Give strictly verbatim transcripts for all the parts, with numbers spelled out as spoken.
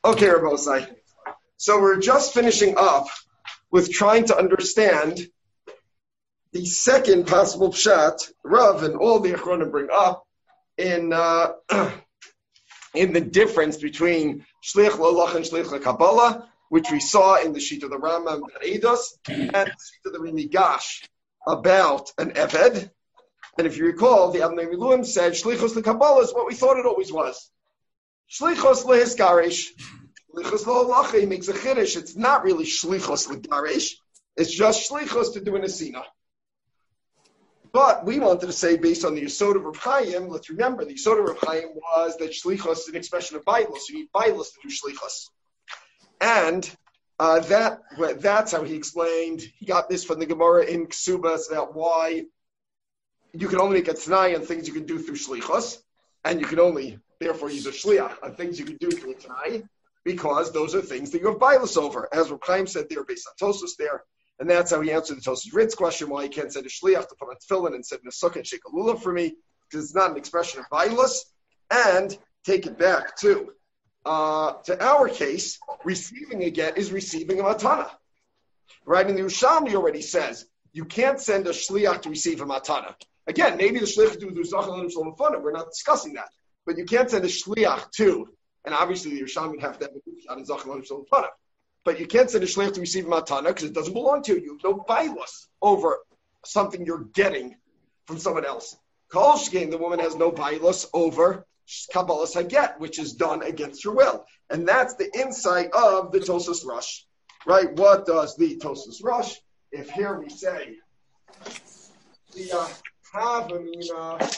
Okay, Rabbosai. So we're just finishing up with trying to understand the second possible pshat Rav and all the Achronim bring up in uh, in the difference between Shliach Lolach and Shliach Kabbalah, which we saw in the sheet of the Rambam and Eidos, and the sheet of the Rimigash about an Eved. And if you recall, the Avnei Miluim said Shlichos LeKabbalah is what we thought it always was. Shlichos LeHiskarish. Shlichos LeHolacha makes a chiddush. It's not really Shlichos LeGarish. It's just Shlichos to do an Asina. But we wanted to say, based on the Yesod of Reb Chaim, let's remember, the Yesod of Reb Chaim was that Shlichos is an expression of Bailos. You need Bailos to do Shlichos. And uh, that that's how he explained. He got this from the Gemara in Ksubas about why you can only make a Tanai on things you can do through Shlichos, and you can only, therefore, use a Shliach on things you can do through a Tanai, because those are things that you have Bailos over. As Reb Chaim said there, based on Tosos there. And that's how he answered the Tosos Ritz question, why he can't send a Shliach to put on Tefillin and send a Sukkah and Shake a Lulav for me, because it's not an expression of Bailos. And take it back, too. Uh, to our case, receiving a get is receiving a matana. Right? And the Yerushalmi already says, you can't send a Shliach to receive a matana. Again, maybe the Shliach do the Zachal and Shalom Fana. We're not discussing that. But you can't send a Shliach to, and obviously the Yerushalmi would have to have a shot in Zachal and Shalom Fana. But you can't send a Shliach to receive a matana because it doesn't belong to you. You have no bailos over something you're getting from someone else. Kol Shkein, the woman has no bailos over Kabbalas Haget, which is done against her will. And that's the insight of the Tosos Rush. Right? What does the Tosos Rush? If here we say the uh, Havamina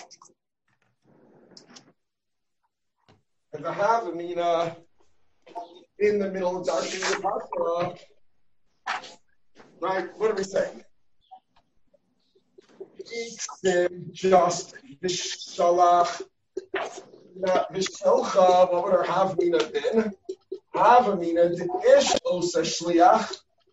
and the Havamina in the middle of Darshan the Pascha, right? What are we saying? Just Vishalach. Vishalcha, what would our Havamina been? Havamina, the Ish Osa Shliach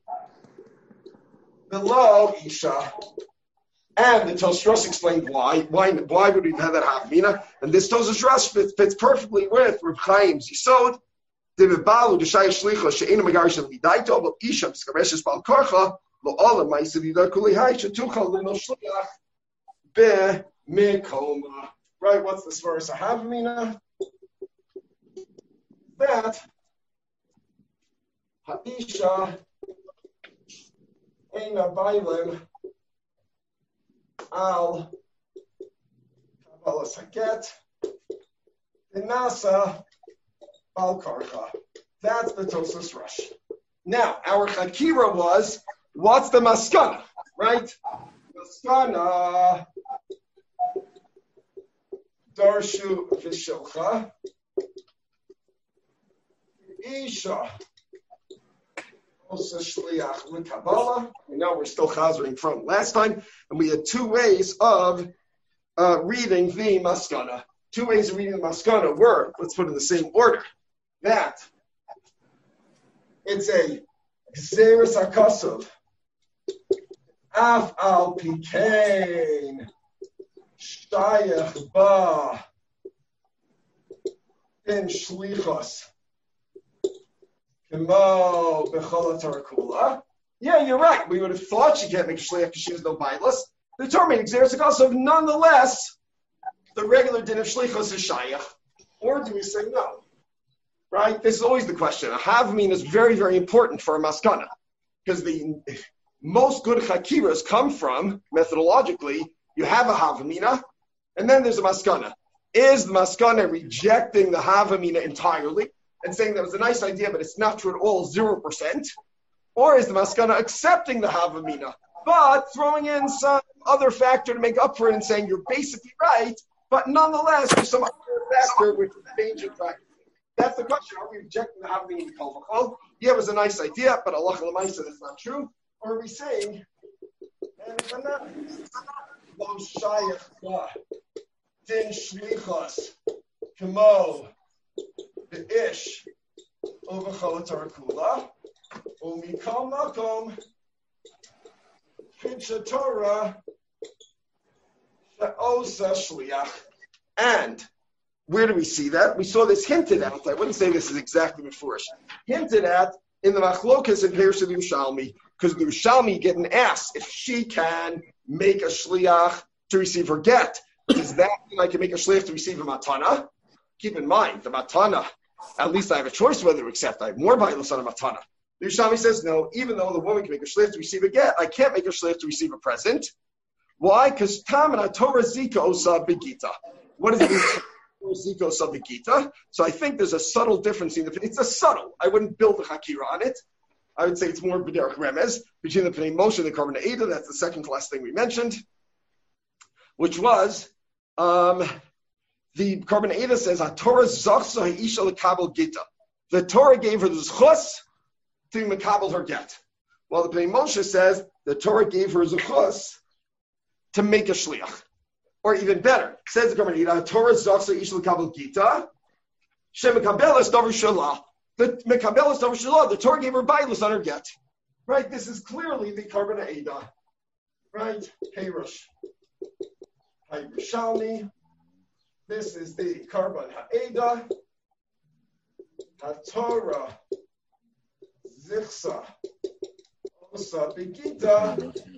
below Isha. And the Tosros explained why. Why why would we have that Havamina? And this Tosros fits, fits perfectly with Reb Chaim's Yisod. The Bebalu, the Shaya Shlicha, She'ena Megarish and Lidaito, but Isha, Skareshes Bal Karcha, Lo Olam, Maisidida Kulihai, Shatucha, Lino Shliach, Be Mikoma. Right, what's this verse? A Havamina? That Haisha Eina Bailim Al Kabbalas Haget Inasa Bal Karcha. That's the Tosos Rush. Now, our Chakira was, what's the Maskana? Right? Maskana Darshu Vishilcha Isha Osa Shliach L'Kabbalah. We know we're still chazering from last time, and we had two ways of uh, reading the Maskana. Two ways of reading the Maskana were, let's put it in the same order, that it's a Xeris HaKasav Af Al Pikain Shayach Ba in Shlichos Kemo Bechol Tarakula. Yeah, you're right. We would have thought she can't make Shliach because she has no bailas. The Torah made Xeris HaKasav. Nonetheless, the regular din of Shlichos is Shayach. Or do we say no? Right? This is always the question. A Havamina is very, very important for a Maskana. Because the most good Chakiras come from, methodologically, you have a Havamina, and then there's a Maskana. Is the Maskana rejecting the Havamina entirely and saying that was a nice idea, but it's not true at all, zero percent? Or is the Maskana accepting the Havamina, but throwing in some other factor to make up for it and saying you're basically right, but nonetheless there's some other factor which is changing practice? That's the question. Are we rejecting the Havamina in Kol V'Chol? Yeah, it was a nice idea, but Allah L'maisa, that's not true. Or are we saying, and if I'm not, Lo Shayach Ba Din Shlichos Kemo Be'ish Ovachol Tarakula Umikol Makom Pinsha Torah She'osa Shliach. And Where do we see that? We saw this hinted at. I wouldn't say this is exactly before. Hinted at in the Machlokas and Peirush of the Yerushalmi, because the Yerushalmi getting asked if she can make a shliach to receive her get. Is that I can make a shliach to receive a matana? Keep in mind, the matana, at least I have a choice whether to accept. I have more bailus on a matana. The Yerushalmi says, no, even though the woman can make a shliach to receive a get, I can't make a shliach to receive a present. Why? Because Tam and Torah Zika Osa Begita. What does it mean? Zika Osa Begita. So I think there's a subtle difference in the. It's a subtle. I wouldn't build a hakira on it. I would say it's more b'derech remez between the Pnei Moshe and the Korban Eidah. That's the second class thing we mentioned, which was um, the Korban Eidah says Torah Zachsa Ha'isha L'Kabel Gita. The Torah gave her the zchus to mekabel her get, while the Pnei Moshe says the Torah gave her zchus to make a shliach. Or even better, says the Korban Eidah, Torah Zachsa Ha'isha L'Kabel Gita, Shem Mekabelas Davar Shalah. The Mekabelas Davar Shalah, the Torah gave her bailus on her get. Right? This is clearly the Korban Eidah. Right? Peirush. Yerushalmi. This is the Korban Ha'edah. HaTorah Zichsa Osa Begita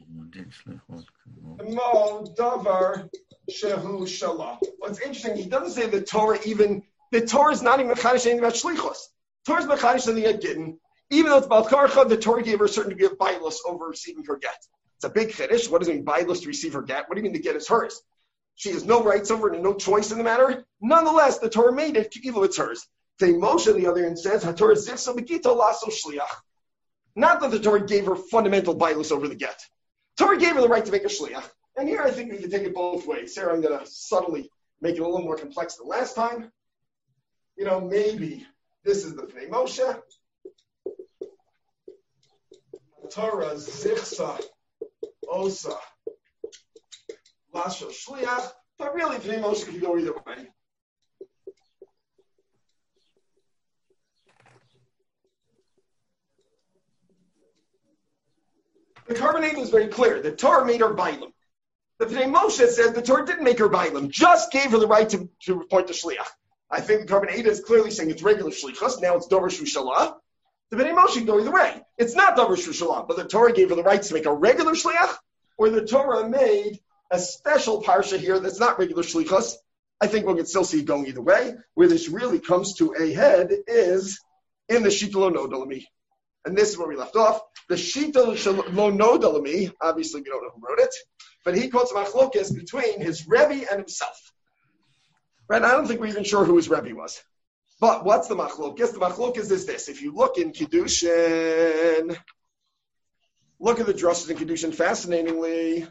Mo Davar Shehu Shalah. What's interesting, he doesn't say the Torah even, the Torah is not even Mechadish anything about Shlichus. Torah is Mechadish something at Gittin. Even though it's Baal Karcha, the Torah gave her a certain degree of bailus over receiving her get. It's a big chiddush. What does it mean, bailus to receive her get? What do you mean the get is hers? She has no rights over it and no choice in the matter. Nonetheless, the Torah made it, even if it's hers. The Moshe, on the other hand, says, HaTorah zivsa begita laso shliach. Not that the Torah gave her fundamental bailus over the get. Torah gave her the right to make a shliach. And here I think we can take it both ways. Sarah, I'm going to subtly make it a little more complex than last time. You know, maybe this is the Pnei Moshe. Torah zichsa osa laso shliach. But really, Pnei Moshe could go either way. The Korban Eidah is very clear. The Torah made her bailam. The Pnei Moshe said the Torah didn't make her bailam, just gave her the right to, to appoint a shliach. I think the Korban Eidah is clearly saying it's regular shlichus. Now it's dover shushalah. The Pnei Moshe can go either way. It's not dover shushalah, but the Torah gave her the right to make a regular shliach, or the Torah made a special parsha here that's not regular shlichus. I think we can still see it going either way. Where this really comes to a head is in the Shita Lo Nodalami. And this is where we left off. The Shita Lo Nodalami, obviously we don't know who wrote it, but he quotes Machlokas between his Rebbe and himself. Right? I don't think we're even sure who his Rebbe was. But what's the Machlokas? The Machlokas is this. If you look in Kiddushin, look at the drushes in Kiddushin, fascinatingly,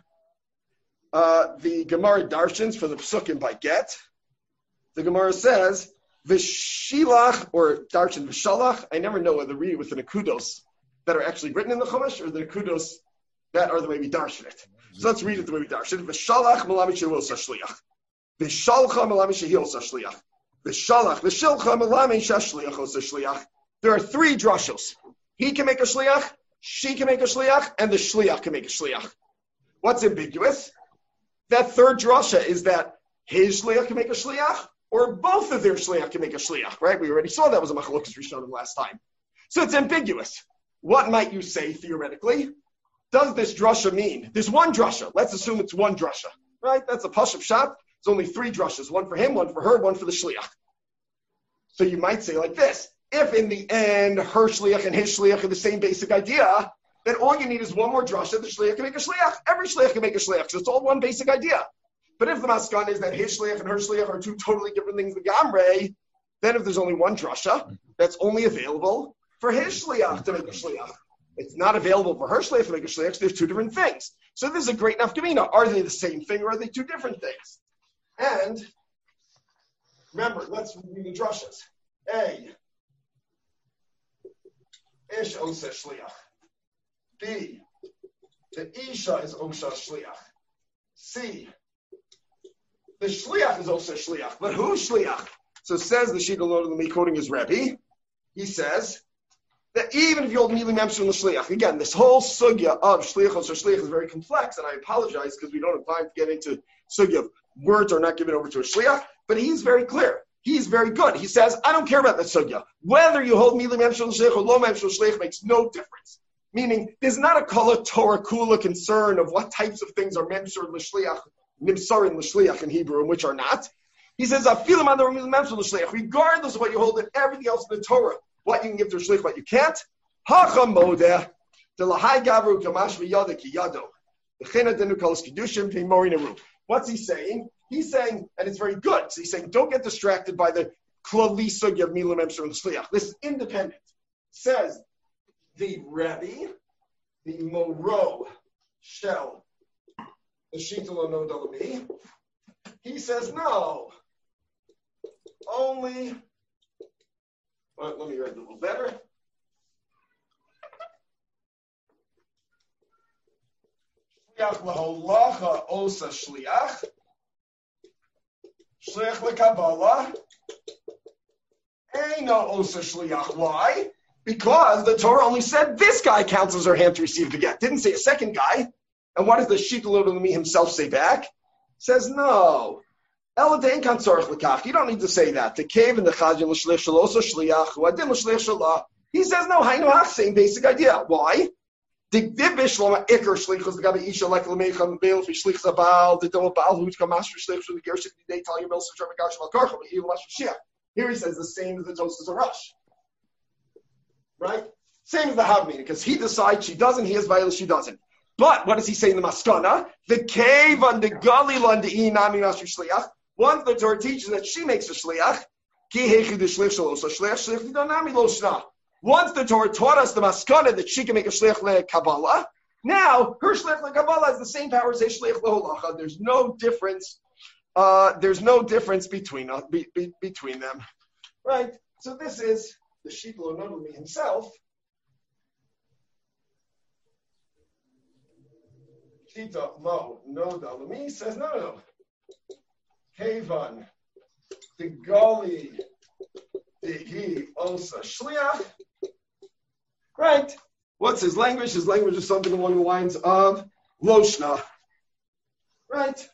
uh, the Gemara Darshans for the Psukim by Get, the Gemara says, V'shilach, or Darshan V'shalach, I never know whether to read it with the Nekudos that are actually written in the Chumash, or the Nekudos that are the way we darshan it. So let's read it the way we darshan it. V'shalach malami shehil shashliach. V'shalcha malami shehil shashliach. V'shalach v'shilcha malami shashliach shashliach. There are three drashos. He can make a shliach, she can make a shliach, and the shliach can make a shliach. What's ambiguous? That third drasha is that his shliach can make a shliach, or both of their shliach can make a shliach, right? We already saw that was a machlokas rishonim last time. So it's ambiguous. What might you say, theoretically? Does this drasha mean? There's one drasha. Let's assume it's one drasha, right? That's a pashup shot. There's only three drashas, one for him, one for her, one for the shliach. So you might say like this. If in the end, her shliach and his shliach are the same basic idea, then all you need is one more drasha, the shliach can make a shliach. Every shliach can make a shliach, so it's all one basic idea. But if the maskan is that his shliach and her shliach are two totally different things, the gamrei, then if there's only one drasha, that's only available for his shliach to make a shliach. It's not available for her shliach to make a shliach, so there's two different things. So this is a great nafkamina. Are they the same thing, or are they two different things? And remember, let's read the drashas. A. Ish osa shliach. B. The isha is osa shliach. C. The shliach is also shliach, but who's shliach? So says the Shita Lo Nodalami, quoting his Rebbe, he says that even if you hold immediately memshul the shliach, again, this whole sugya of shliach or shliach is very complex, and I apologize because we don't have time to get into sugya of words are not given over to a shliach, but he's very clear. he's very good. He says, I don't care about the sugya. Whether you hold milim emshel shleich or lo emshel shleich makes no difference. Meaning, there's not a kala Torah kula concern of what types of things are memshur l'shliach, nimsarin l'shliach in Hebrew, and which are not. He says, afilim on the milim emshel l'shliach, regardless of what you hold in everything else in the Torah, what you can give to a shliach, what you can't. Hacha modeh, the lahai gavru kamash v'yada ki yado. What's he saying? He's saying, and it's very good. So he's saying, don't get distracted by the klali sugya of milim emshel l'shliach. This is independent. Says the Rebbe, the Moro Shell, the Shitala no Dalami. He says no. Only. Well, let me read it a little better. Shliach laholacha osa shliach. Shliach lekabbalah. Eino osa shliach. Why? Because the Torah only said this guy counts as her hand to receive the get. Didn't say a second guy. And what does the Shitala Dalami himself say back? Says no. You don't need to say that. The cave and the chajin l'shliach shalosa shliach u'adin l'shliach shalah. He says no. Hainu hach, same basic idea. Why? The divish lama ikar shlichus the gabi isha like l'meicham beil fi shlich zabal the dom baal who's come master shlich from the gershit the day tell your milsa sharma gash mal karcham he will master shia. Here he says the same as the Tosfos Rush. Right? Same as the Havmina, because he decides she doesn't, he has violence, she doesn't. But what does he say in the Maskana? The cave on the Galil on the Inami Master Shliach. Once the Torah teaches that she makes a Shliach, once the Torah taught us the Maskana that she can make a Shliach le Kabbalah, now her Shliach le Kabbalah has the same power as a Shliach le Holacha. There's no difference. Uh, there's no difference between uh, be, be, between them, right? So this is the Shitala Dalami himself. Shita Lo No Dalami says no, no, no. Kevan the Gali the He Osa Shliach. Right? What's his language? His language is something along the lines of Loshna. Right?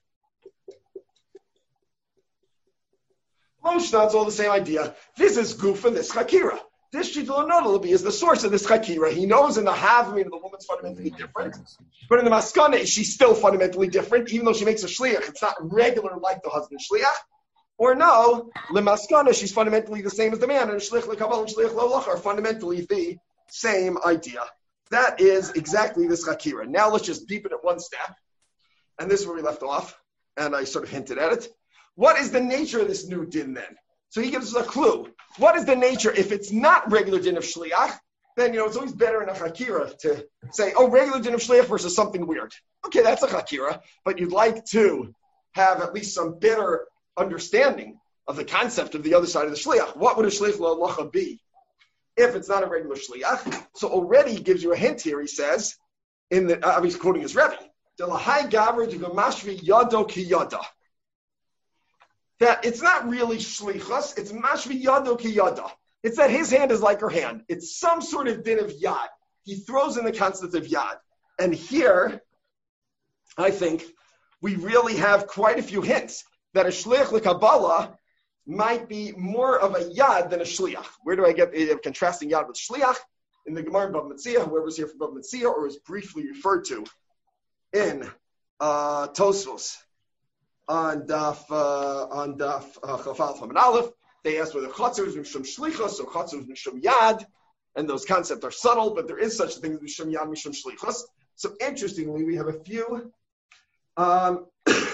Loshna, it's all the same idea. This is Gufa, this Chakira. This Shitala Dalami is the source of this Chakira. He knows in the Havmina the woman's fundamentally different, but in the Maskana she's still fundamentally different, even though she makes a Shliach. It's not regular like the husband Shliach. Or no, Le Maskana, she's fundamentally the same as the man, and Shliach Le Kabbalah and Shliach Le Holacha are fundamentally the same idea. That is exactly this Chakira. Now let's just deepen it one step. And this is where we left off, and I sort of hinted at it. What is the nature of this new din then? So he gives us a clue. What is the nature? If it's not regular din of shliach, then, you know, it's always better in a chakira to say, oh, regular din of shliach versus something weird. Okay, that's a chakira, but you'd like to have at least some better understanding of the concept of the other side of the shliach. What would a shliach l'halacha be if it's not a regular shliach? So already he gives you a hint here. He says, in the, uh, he's quoting his Rebbe, Delahai gavra de gamashvi yado ki yada. That it's not really shlichus, it's mashvi yado ki yada. It's that his hand is like her hand. It's some sort of din of yad. He throws in the concept of yad. And here, I think, we really have quite a few hints that a shliach l'Kabbalah might be more of a yad than a shliach. Where do I get uh, contrasting yad with shliach? In the Gemara in Bava Metzia, whoever's here for Bava Metzia, or is briefly referred to in uh, Tosfos on Daf uh, on Daf uh, Chafal from an Aleph. They asked whether chatzor is mishum shlichus or chatzor is mishum yad, and those concepts are subtle, but there is such a thing as mishum yad, mishum shlichus. So interestingly, we have a few, um,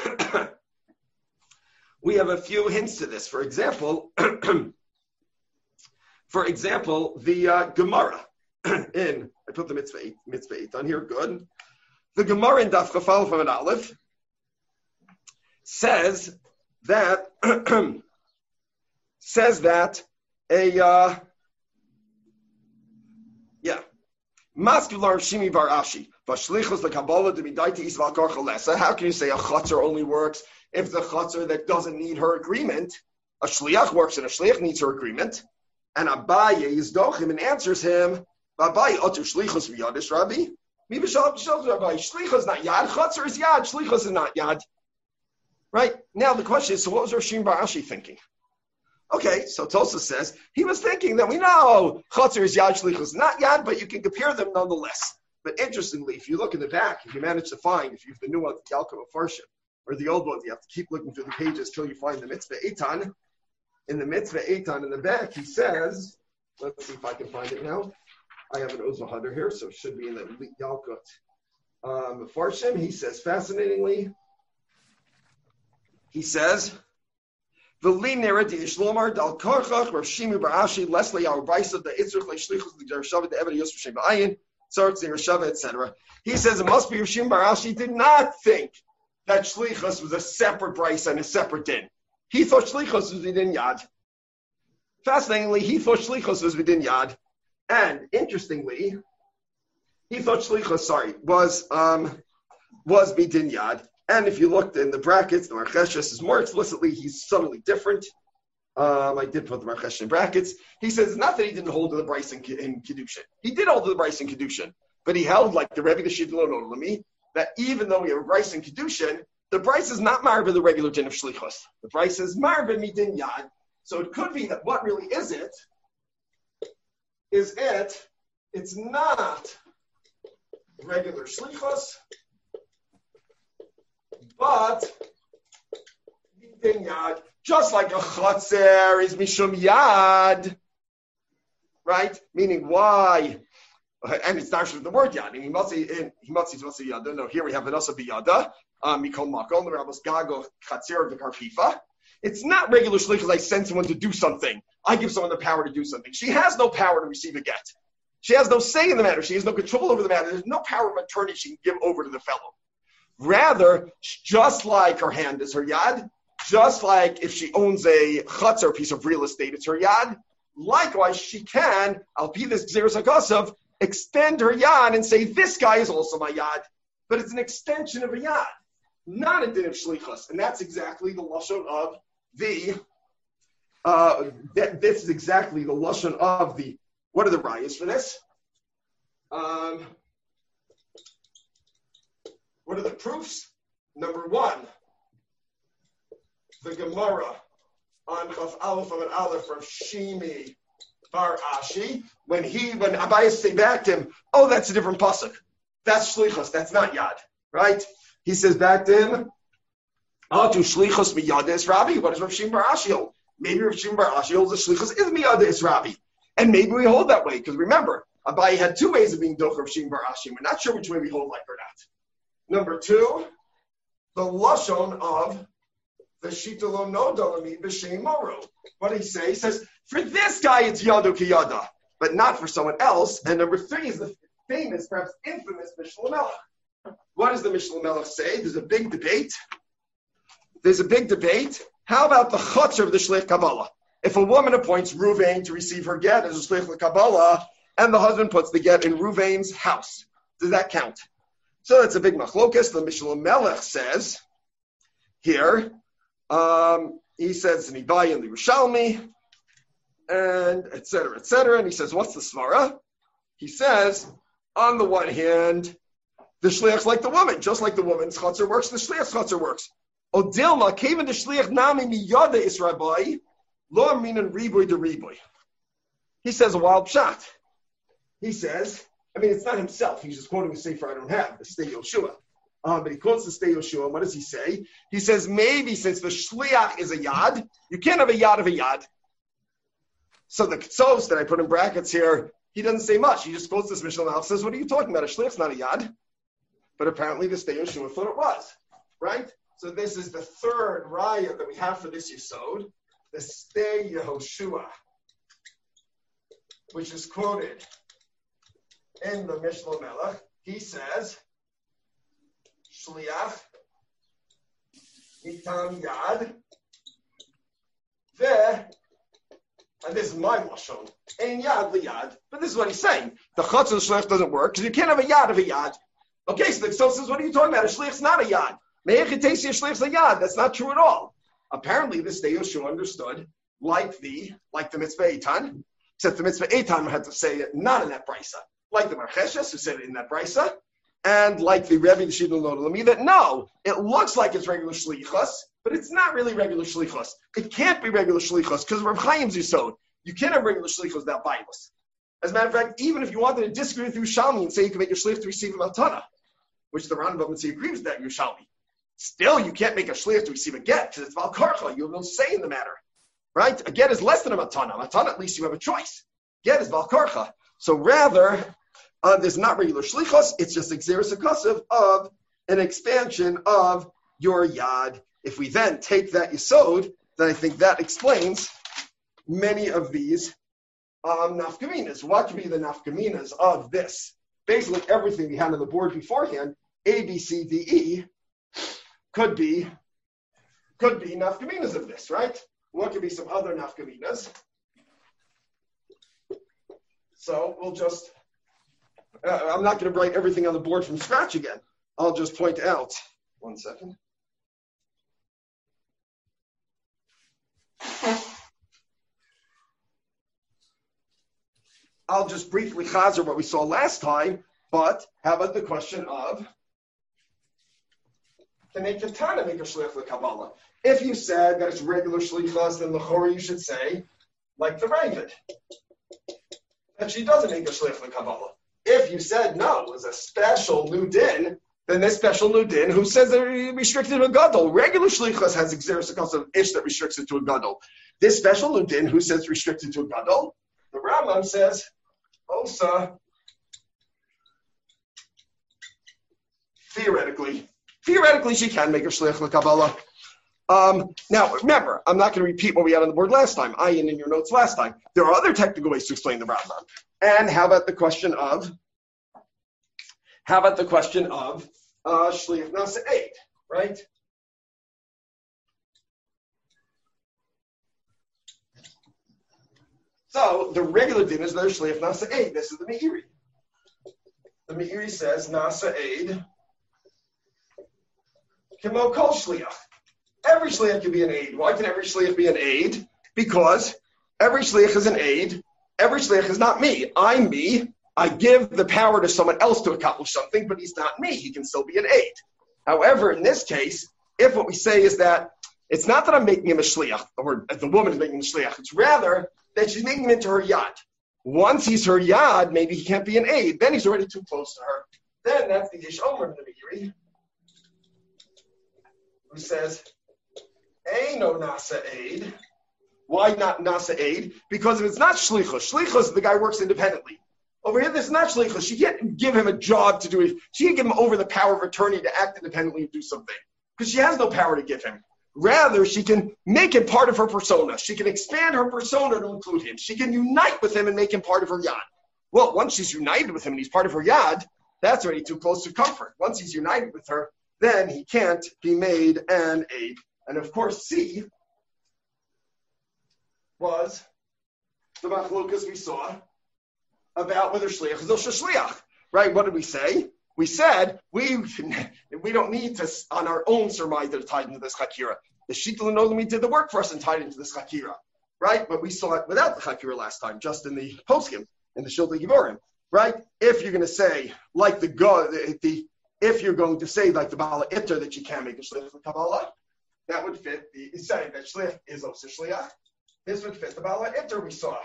we have a few hints to this. For example, for example, the uh, Gemara in I put the mitzvah eight, mitzvah eight on here. Good. The Gemara in Daf Chafal from an Aleph says that. Says that a uh, yeah, Maskular Shimi Bar Ashi, Vashlichus the Kabbalah to be daiti Isval Karchalesa. How can you say a chatzar only works if the chatzar that doesn't need her agreement, a shliach works and a shliach needs her agreement? And Abaye is dochim and answers him, Abaye otu shlichus v'yadish Rabbi. Mi b'shalach b'shalach Rabbi. Shlichus not yad, chatzar is yad. Shlichus is not yad. Right now the question is, so what was Rosh Bar Ashi thinking? Okay, so Tosa says he was thinking that we know Chotzer is Yad, Shlichus not Yad, but you can compare them nonetheless. But interestingly, if you look in the back, if you manage to find, if you have the new one, the Yalkut Farshim, or the old one, you have to keep looking through the pages till you find the Mitzvah Eitan. In the Mitzvah Eitan in the back, he says, let's see if I can find it now. I have an Oz Hadar here, so it should be in the Yalkut um, Farshim. He says, fascinatingly, he says, V'li di Ishlomar dal Korchach Rav Shimi Bar Ashi Leslie our Brisa the Itzrich leShlichus the Dershava the Eved Yosef Shem Ba'ayin Tzarek Zirashava et cetera. He says it must be Rav Shimi Bar Ashi did not think that Shlichus was a separate Brisa and a separate din. He thought Shlichus was within Yad. Fascinatingly, he thought Shlichus was within Yad, and interestingly, he thought Shlichus sorry was um was within Yad. And if you looked in the brackets, the Marcheshes is more explicitly, he's subtly different. Um, I did put the Marchesh in brackets. He says it's not that he didn't hold to the Bryce in, in Kedushin. He did hold to the Bryce in Kedushin, but he held like the Rebbe the Shidlo Nolami, that even though we have a Bryce in Kedushin, the Bryce is not marba the regular din of Shlichus. The Bryce is marba midin Yad. So it could be that what really is it, is it, it's not regular Shlichus, but midin Yad, just like a chotzer is mishum Yad, right? Meaning why? And it's not the word Yad. He must say he must say Yada. No, here we have an also biyada. Mikol makom the Rabbos gago chatzer the karpifa. It's not regular shlichus. I send someone to do something. I give someone the power to do something. She has no power to receive a get. She has no say in the matter. She has no control over the matter. There's no power of attorney she can give over to the fellow. Rather, just like her hand is her yad, just like if she owns a chutzner piece of real estate, it's her yad. Likewise, she can, I'll be this Gzeres HaKosav, extend her yad and say, this guy is also my yad. But it's an extension of a yad, not a din of shlichus. And that's exactly the lashon of the, uh, that, this is exactly the lashon of the, what are the rayas for this? Um, what are the proofs? Number one, the Gemara on Chaf Aleph of an Aleph from Shimi Bar Ashi, when he, when Abayas say back to him, oh, that's a different pasuk. That's shlichus. That's not yad, right? He says back to him, oh, to shlichus miyada is Rabbi. What does Rav Shimi Bar Ashi hold? Maybe Rav Shimi Bar Ashi holds the shlichus is miyada is Rabbi. And maybe we hold that way, because remember, Abayi had two ways of being doch Rav Shimi Bar Ashi. We're not sure which way we hold like or not. Number two, the lashon of the shitalo no dalami b'shem moro. What did he say? He says, for this guy it's yadu ki yada, but not for someone else. And number three is the famous, perhaps infamous Mishnah Melech. What does the Mishnah Melech say? There's a big debate. There's a big debate. How about the chutzner of the Shlich Kabbalah? If a woman appoints Ruvain to receive her get as a Shlich Kabbalah, and the husband puts the get in Ruvain's house, does that count? So that's a big machlokas. The Mishnah Melech says here, um, he says, Nibai and the Yerushalmi, and et cetera, et cetera. And he says, what's the svara? He says, on the one hand, the shliach's like the woman, just like the woman's chutzner works, the shliach's chutzner works. Odilma, kevin the shliach nami miyada is rabbi, lo minan riboy de riboy. He says a wild shot. He says, I mean, it's not himself. He's just quoting a sefer I don't have, the Stei Yoshua. Um, but he quotes the Stei Yoshua. What does he say? He says, maybe since the shliach is a yad, you can't have a yad of a yad. So the Ktsos that I put in brackets here, he doesn't say much. He just quotes this Mishnah and says, what are you talking about? A shliach's not a yad. But apparently the Stei Yoshua thought it was. Right? So this is the third raya that we have for this Yisod, the Stei Yehoshua, which is quoted in the Mishnah Melech. He says, Shliach, Mitam Yad, Ve, and this is my lashon, Ein Yad Liyad. But this is what he's saying. The chutz of the shliach doesn't work because you can't have a yad of a yad. Okay, so the Ktsos says, what are you talking about? A shliach's not a yad. Me'echitesi a shliach's a yad. That's not true at all. Apparently, this Stei Yoshua understood like the like the mitzvah Eitan, except the mitzvah Eitan had to say it not in that brisa. Like the Marcheshes, who said it in that brisa, and like the Rebbe the Shidduch Lodolami, that no, it looks like it's regular shlichus, but it's not really regular shlichus. It can't be regular shlichus because Rav Chaim's Yisod. You can't have regular shlichus without Bibles. As a matter of fact, even if you wanted to disagree with Yerushalmi and say you can make your shlich to receive a matana, which the Rambam would say agrees with that Yerushalmi, still you can't make a shlich to receive a get because it's val karcha. You have no say in the matter, right? A get is less than a matana. A matana, at least you have a choice. Get is val karcha. So rather, uh, there's not regular shlichus. It's just exeris akasiv of an expansion of your yad. If we then take that yisod, then I think that explains many of these um, nafkaminas. What could be the nafkaminas of this? Basically, everything we had on the board beforehand, A, B, C, D, E, could be could be nafkaminas of this, right? What could be some other nafkaminas? So we'll just, uh, I'm not going to write everything on the board from scratch again. I'll just point out, one second. I'll just briefly chazer what we saw last time, but how about the question of, can a katana make a shlich l'Kabbalah? If you said that it's regular shlichas, then l'chora you should say, like the Ravid, that she doesn't make a shlich l'Kabbalah. If you said no, it was a special new din, then this special new din, who says that it restricted to a gadol? Regular shlichus has exeris of ish that restricts it to a gadol. This special new din, who says restricted to a gadol? The Rambam says, Osa, theoretically, theoretically she can make a shlich l'Kabbalah. Um, now, remember, I'm not going to repeat what we had on the board last time. I in your notes last time. There are other technical ways to explain the Rambam. And how about the question of, how about the question of uh, shliach nasa eid, right? So the regular din is their shliach nasa eid. This is the Meiri. The Meiri says nasa eid kimo kol shliach. Every shliach can be an aid. Why can every shliach be an aid? Because every shliach is an aid. Every shliach is not me. I'm me. I give the power to someone else to accomplish something, but he's not me. He can still be an aid. However, in this case, if what we say is that it's not that I'm making him a shliach, or the woman is making him a shliach, it's rather that she's making him into her yad. Once he's her yad, maybe he can't be an aid. Then he's already too close to her. Then that's the Ish Omer of the Meiri, who says, Eino nasa aid. Why not nasa aid? Because if it's not shlichus, shlichus, the guy works independently. Over here, this is not shlichus. She can't give him a job to do it. She can't give him over the power of attorney to act independently and do something. Because she has no power to give him. Rather, she can make him part of her persona. She can expand her persona to include him. She can unite with him and make him part of her yad. Well, once she's united with him and he's part of her yad, that's already too close to comfort. Once he's united with her, then he can't be made an aid. And of course, C was the machlokas we saw about whether shliach is also shliach, right? What did we say? We said we we don't need to, on our own, surmise that it's tied into this chakira. The Shita L'Nolami did the work for us and tied into this chakira, right? But we saw it without the chakira last time, just in the poskim, in the Shiltei Giborim, right? If you're going to say, like the go, the, the if you're going to say, like the Bala Itter, that you can't make a shliach for Kabbalah, that would fit the saying that shliach is also shliach. This would fit the Bala Itter we saw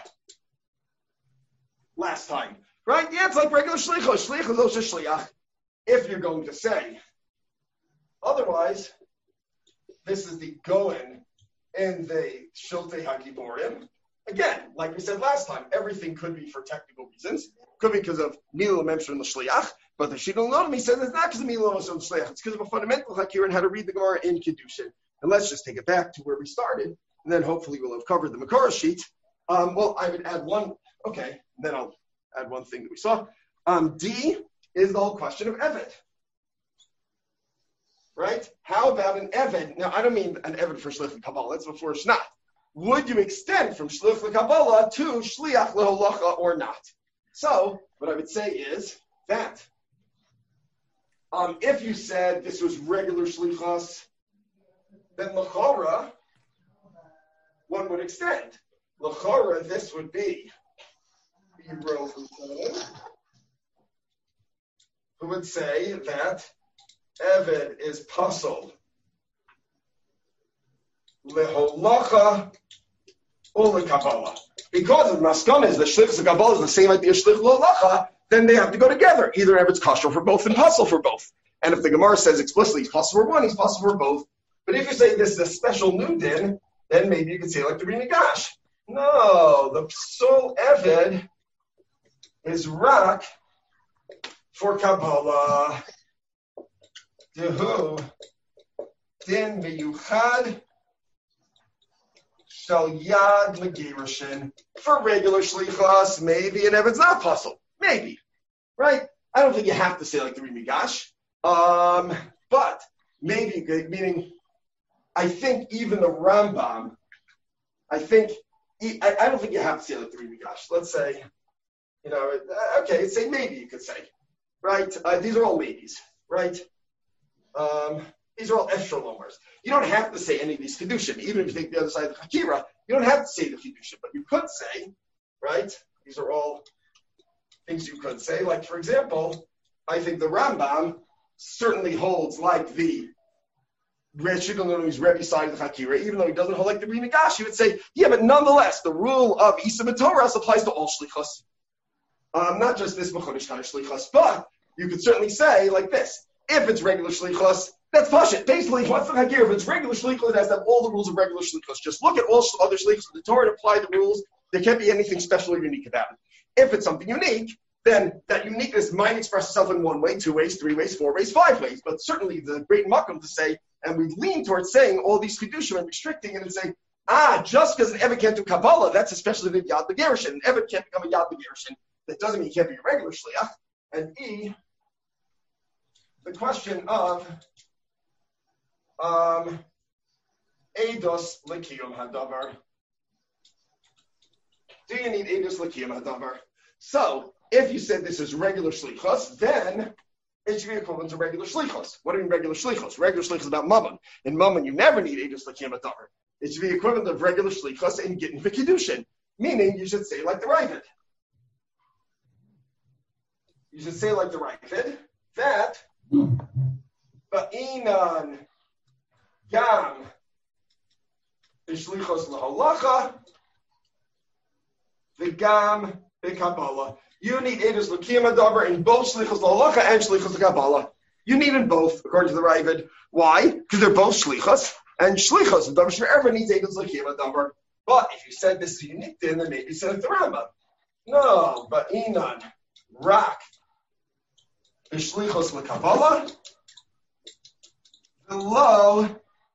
last time, right? Yeah, it's like regular shliach. Shliach is also shliach. If you're going to say otherwise, this is the Goen in the Shiltei HaGiborim. Again, like we said last time, everything could be for technical reasons. Could be because of Mila mentioned the Shliach, but the Shita L'Nolami said it's not because of Mila mentioned the Shliach. It's because of a fundamental Hakir and how to read the Gemara in Kedushin. And let's just take it back to where we started, and then hopefully we'll have covered the Makara sheet. Um, well, I would add one, okay, then I'll add one thing that we saw. Um, D is the whole question of Eved. Right? How about an Eved? Now, I don't mean an Eved for Shlich L'Kabbalah. That's before Shnat. Would you extend from Shlich L'Kabbalah to Shliach L'Holacha or not? So, what I would say is that um, if you said this was regular Shlichas, then L'Chora, one would extend. L'Chora, this would be Hebrew who would say that Eved is puzzled leholacha ulekabbalah. Because the maskana is the shlichus of Kabbalah is the same idea as shlich leholacha, then they have to go together. Either if it's kosher for both and puzzle for both. And if the Gemara says explicitly he's puzzle for one, he's puzzle for both. But if you say this is a special new din, then maybe you could say like the Ri Nagash. No, the Psul Eved is rak for Kabbalah. Dehu din miyuchad shal yad legirushin. For regular shlichus, maybe, and if it's not puzzle, maybe, right? I don't think you have to say like the Ri Nagash, um, but maybe, meaning, I think even the Rambam, I think, I, I don't think you have to say like the Ri Nagash. Let's say, you know, okay, say maybe you could say, right? Uh, these are all maybes, right? Um, these are all extra lomars. You don't have to say any of these Kedushin. Even if you take the other side of the Chakira, you don't have to say the Kedushin. But you could say, right? These are all things you could say. Like, for example, I think the Rambam certainly holds like the Rebbe's Rebbe side of the Chakira, even though he doesn't hold like the Ri Nagash, he would say, yeah, but nonetheless, the rule of Isa B'Torah applies to all Shlichus. Um, not just this Mechodesh kind of Shlichus, but you could certainly say like this. If it's regular shlichus, that's pashut. Basically, what's the hakir? If it's regular shlichus, it has to have all the rules of regular shlichus. Just look at all other shlichus of the Torah and apply the rules. There can't be anything special or unique about it. If it's something unique, then that uniqueness might express itself in one way, two ways, three ways, four ways, five ways. But certainly the great makom to say, and we lean towards saying all these chidushim and restricting it and saying, ah, just because an Evet can't do Kabbalah, that's especially the Yad Begerushin. An Evet can't become a Yad Begerushin. That doesn't mean he can't be a regular shliach. And E, the question of um, Eidos L'Kiyum Hadavar. Do you need Eidos L'Kiyum Hadavar? So, if you said this is regular shlichus, then it should be equivalent to regular shlichus. What do you mean regular shlichus? Regular shlichus is about mammon. In mammon, you never need Eidos L'Kiyum Hadavar. It should be equivalent of regular shlichus in Gittin V'Kiddushin. Meaning, you should say like the Ravid. You should say like the Ravid that Ba'inan Gam B'Shlichos L'Halacha V'Gam B'Kabbalah. You need Eidos L'Kiyum Hadavar in both Shlichos L'Halacha and Shlichos L'Kabbalah. You need in both, according to the Ravid. Why? Because they're both Shlichos, and Shlichos and Davar She'ever needs Eidos L'Kiyum Hadavar. But if you said this is unique, then maybe you said it the Rambam. No, Ba'inan Rak B'Shlichos L'Kabbalah Below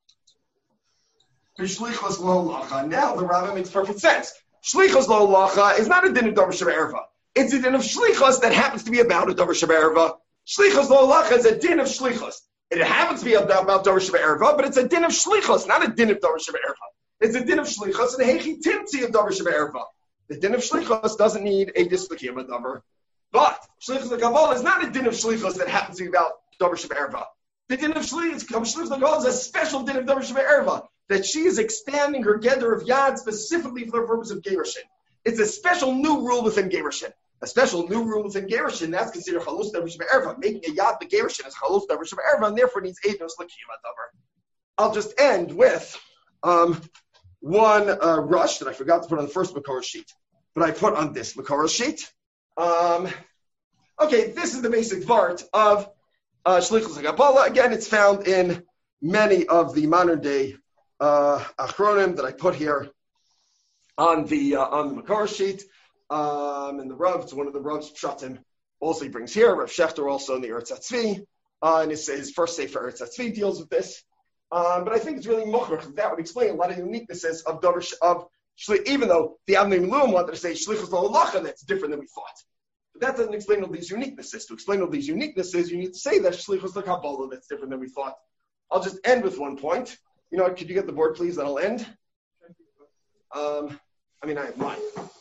B'Shlichos L'Halacha. Now the Rambam makes perfect sense. Shlichos L'Halacha is not a din of Davar She'erva. It's a din of Shlichos that happens to be about a Davar She'erva. Shlichos L'Halacha is a din of Shlichos. It happens to be about, about Davar She'erva, but it's a din of Shlichos, not a din of Davar She'erva. It's a din of Shlichos and a Hechi Timtzi of Davar She'erva. The din of Shlichos doesn't need a Dislakiyam Davar. But Shlichos L'Kabbalah is not a din of Shlichos that happens to be about Davar She'erva. The din of Shlichos L'Kabbalah is a special din of Davar She'erva, that she is expanding her gather of Yad specifically for the purpose of Gerushin. It's a special new rule within Gerushin. A special new rule within Gerushin, that's considered Chalus Davar She'erva. Making a Yad Begerushin is Chalus Davar She'erva, and therefore needs Eidos L'Kiyum Hadavar. I'll just end with um, one uh, rush that I forgot to put on the first Makara sheet, but I put on this Makara sheet. Um, okay, this is the basic part of uh, Shlichus L'Kabbalah. Again, it's found in many of the modern day uh, Achronim that I put here on the uh, on the Makara sheet. Um, and the Rav, it's one of the Rav's Pshatim, also he brings here. Rav Shechter also in the Eretz HaTzvi, uh, and his, his first Sefer Eretz HaTzvi deals with this. Um, but I think it's really mochrach. That would explain a lot of the uniquenesses of Davar of Shli, even though the Avnei Miluim wanted to say Shlichus L'Halacha, that's different than we thought. But that doesn't explain all these uniquenesses. To explain all these uniquenesses, you need to say that Shlichus L'Kabbalah, that's different than we thought. I'll just end with one point. You know what, could you get the board, please? Then I'll end. Um, I mean, I have mine.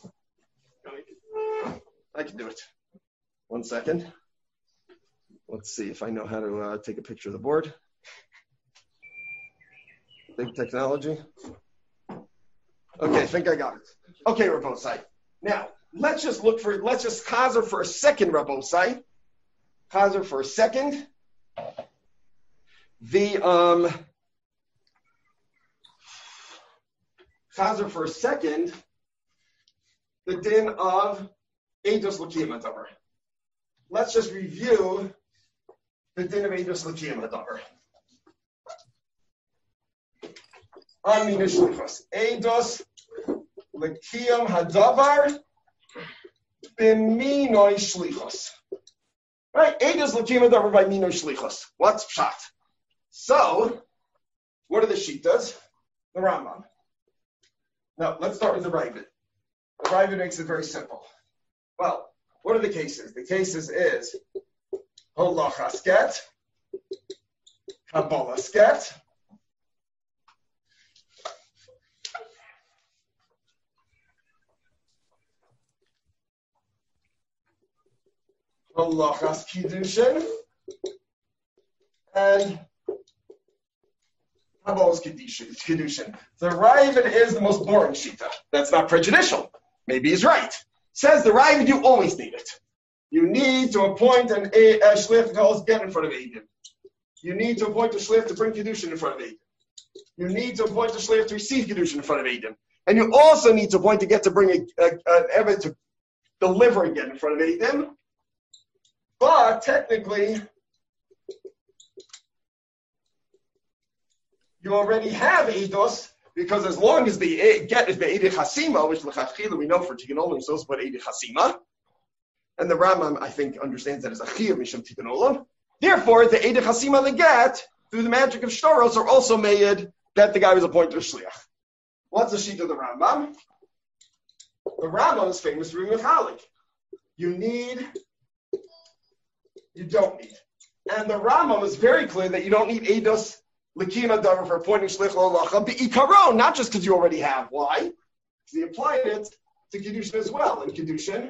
I can do it. One second. Let's see if I know how to uh, take a picture of the board. Big technology. Okay, I think I got it. Okay, Rabbosai. Now, let's just look for, let's just chazer for a second, Rabbosai. Chazer for a second. The, um, chazer for a second the din of Eidos L'Kiyam HaDavar. Let's just review the din of Eidos L'Kiyam HaDavar. On Minui Shlichus. Eidos L'Kiyam HaDavar b'Minui Shlichus. Right? Eidos L'Kiyam HaDavar by Minui Shlichus. What's pshat? So, what are the shitas? The Rambam. Now, let's start with the Ravid. The Ravid makes it very simple. Well, what are the cases? The cases is Holachas get, Kabbalas get, Holachas Kiddushin, and Kabbalas Kiddushin. The Ravid is the most boring shita. That's not prejudicial. Maybe he's right. Says the Ravid, you always need it. You need to appoint an, a, a shliach to get in front of Eidim. You need to appoint a shliach to bring Kiddushin in front of Eidim. You need to appoint a shliach to receive Kiddushin in front of Eidim. And you also need to appoint a get to bring a, a, an evet to deliver a get in front of Eidim. But technically, you already have Eidos, because as long as the get is Be'edei Chasima, which l'chachila we know for Tikkun Olam, so it's about Be'edei Chasima, and the Rambam, I think, understands that as a Chiyuv Mishum Tikkun Olam. Therefore, the Eidei Chasima the get, through the magic of Shtoros, are also made that the guy was appointed a Shliach. What's the sheet of the Rambam? The Rambam is famous for being Mechalik. You need, you don't need. And the Rambam is very clear that you don't need Eidos L'Kiyam HaDavar for appointing Shliach L'Halacha, Be'ikaro, not just because you already have. Why? Because he applied it to Kiddushin as well. And Kiddushin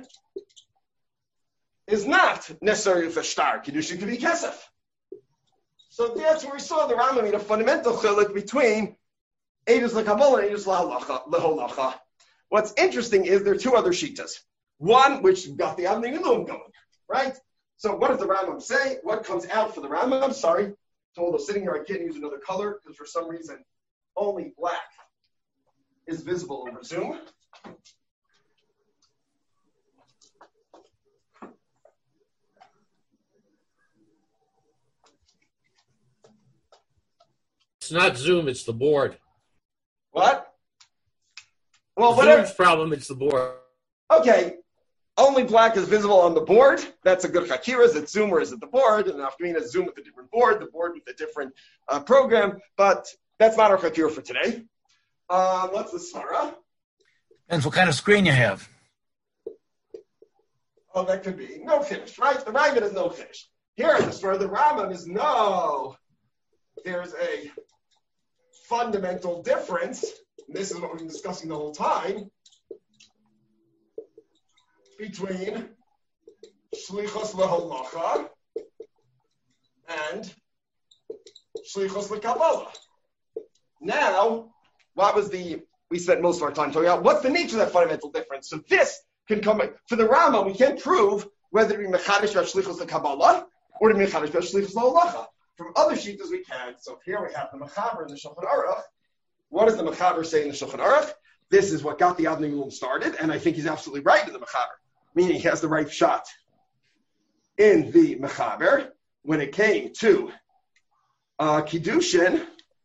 is not necessarily for shtar. Kiddushin could be kesef. So that's where we saw the Rambam made a fundamental chiluk between Eidos L'Kabbalah and Eidos L'Halacha. What's interesting is there are two other shitas. One, which got the Avnei Miluim going, right? So what does the Rambam say? What comes out for the Rambam? I'm sorry. Although sitting here, I can't use another color because for some reason only black is visible over Zoom. It's not Zoom, it's the board. What? Well, Zoom's whatever. problem, it's the board. Okay. Only black is visible on the board. That's a good chakira. Is it Zoom or is it the board? And after being a Zoom with a different board, the board with a different uh, program. But that's not our chakira for today. Um, what's the svara? Depends what kind of screen you have. Oh, that could be no finish, right? The Rambam is no finish. Here, the svara, the Rambam is no. There's a fundamental difference. And this is what we've been discussing the whole time. Between Shlichus L'Halacha and Shlichus L'Kabbalah. Now, what was the, we spent most of our time talking about, what's the nature of that fundamental difference? So this can come, for the Rambam, we can't prove whether to be Mechadish about Shlichus L'Kabbalah or to be Mechadish about Shlichus L'Halacha. From other shitas we can. So here we have the Mechaber in the Shulchan Aruch. What does the Mechaber say in the Shulchan Aruch? This is what got the Avnei Miluim started, and I think he's absolutely right in the Mechaber. Meaning he has the right shot in the Mechaber. When it came to uh, Kiddushin,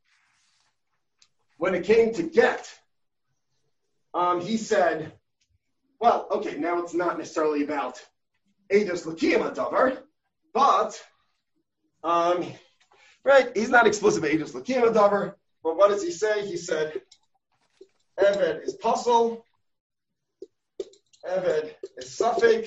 when it came to get, um, he said, well, okay, now it's not necessarily about Eidos L'Kiyam HaDavar, but, um, right, he's not explicit about Eidos L'Kiyam HaDavar, but what does he say? He said, Eved is puzzle. Eved is suffix.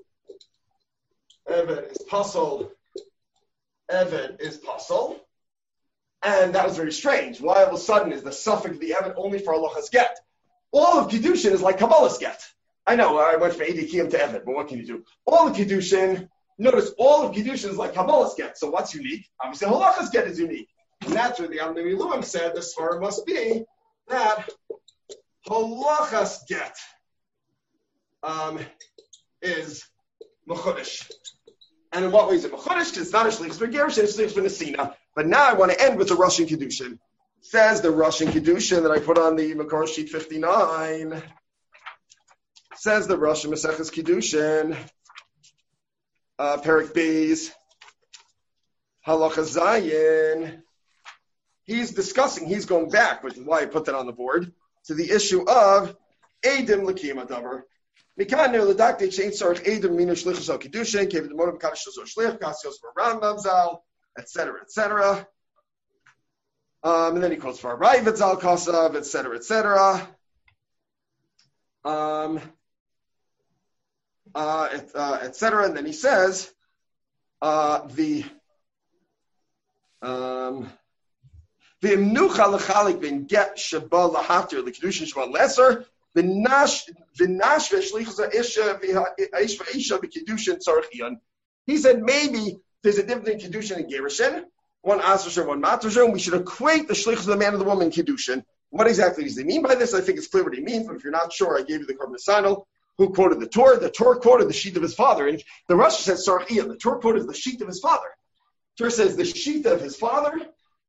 Eved is puzzle. Eved is puzzle. And that was very strange. Why all of a sudden is the suffix the Eved only for halachas get? All of Kiddushin is like Kabbalah's get. I know, I went from Eidei Kiyam to Eved, but what can you do? All of Kiddushin, notice all of Kiddushin is like Kabbalah's get. So what's unique? Obviously, halachas get is unique. And that's where the Avnei Miluim said the svara must be that halachas get Um, is mechudesh. And in what way is it mechudesh? Because it's not a shlichus for gerushin, it's shlichus for nesina. But now I want to end with the Rosh Kiddushin. Says the Russian Kedushin that I put on the Makor sheet fifty-nine. Says the Russian Maseches Kedushin, uh, Perik Beis, Halacha Zayin. He's discussing, he's going back, which is why I put that on the board, to the issue of Eidim L'Kiyam Adavar. Mikan L'Dakte Shein Tzarich Eidim Mina Shlichus Al Kedushin, Kevin Demonim Kaddish Shlo Shlich, Kasios Rambam Zal, et cetera, et cetera. Um, and then he quotes for Ravid Zal Kasav, et cetera, et cetera. Um, uh, et, uh, et cetera. And then he says uh, the um, the Imnucha L'Chalik Ben Get Shabal Lahatir L'Kedushin Shabal Lesser V'Nash V'Nash V'Shlichus Isha V'Aish V'Isha V'Kedushin Tzarchian. He said maybe there's a difference in Kedushin and Gerushin. One Asher, one Matasher, and we should equate the shlichus of the man and the woman in Kiddushin. What exactly does he mean by this? I think it's clear what he means, but if you're not sure, I gave you the Korban Nesanel, who quoted the Torah. The Torah quoted the sheet of his father, and the Rosh says Sarchiyah. The Torah quoted the sheet of his father. The Torah says the sheet of his father.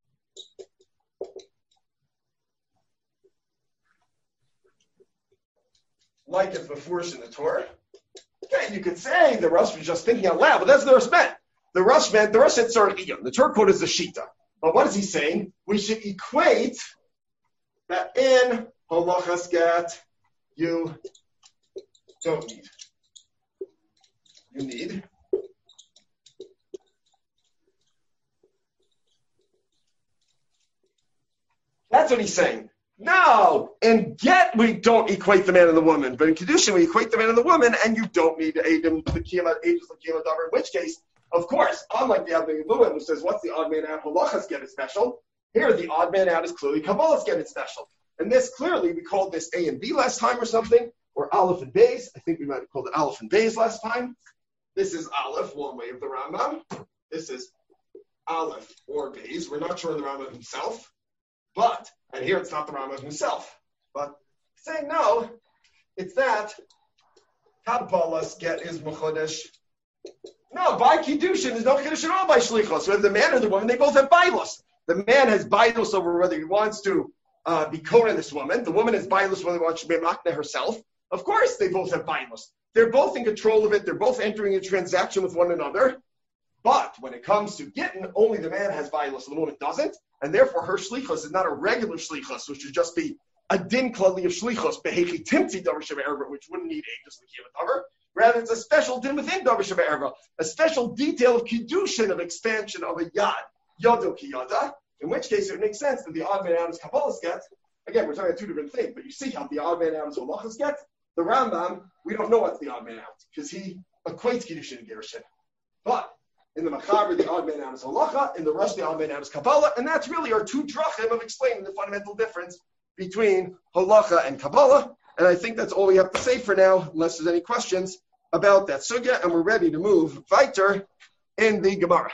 Like it's before in the Torah. Okay, you could say the Rosh was just thinking out loud, but that's the Rosh meant. The Rush meant, the Rush said Tzarchiyah. The Torah quote is the Shita. But what is he saying? We should equate that in Halachas Get, you don't need. You need. That's what he's saying. No, in Get we don't equate the man and the woman, but in Kedushin we equate the man and the woman, and you don't need Eidim L'Kiyam Adavar, in which case, of course, unlike the Admin Lewin, who says, what's the odd man out? Halachas get it special. Here, the odd man out is clearly Kabbalah's get it special. And this clearly, we called this A and B last time or something, or Aleph and Beis. I think we might have called it Aleph and Beis last time. This is Aleph, one way of the Rambam. This is Aleph or Beis. We're not sure of the Rambam himself. But, and here it's not the Rambam himself. But saying no, it's that Kabbalah's get is Mechodesh. No, by Kiddushin, there's no Kiddush at all by Shlichos. Whether the man or the woman, they both have Bailos. The man has Bailos over whether he wants to uh, be Kona this woman. The woman has Bailos whether she wants to be Makna herself. Of course, they both have Bailos. They're both in control of it. They're both entering a transaction with one another. But when it comes to Gittin, only the man has Bailos and the woman doesn't. And therefore, her Shlichos is not a regular Shlichos, which should just be a din klali of Shlichos, Behechi Timtzi Davar Sheva Erva, which wouldn't need Aegis L'Kiyam Davar. Rather, it's a special din within Davar Sheva Erva, a special detail of Kiddushin, of expansion of a Yad, Yado Ki Yada, in which case it makes sense that the odd man out is Kabbalah's get. Again, we're talking about two different things, but you see how the odd man out is Halachas get. The Rambam, we don't know what's the odd man out, because he equates Kiddushin and Gerushin. But in the Machaber, the odd man out is Halacha, in the Rush, the odd man out is Kabbalah, and that's really our two drachim of explaining the fundamental difference between Halacha and Kabbalah. And I think that's all we have to say for now, unless there's any questions about that sugya, and we're ready to move weiter in the Gemara.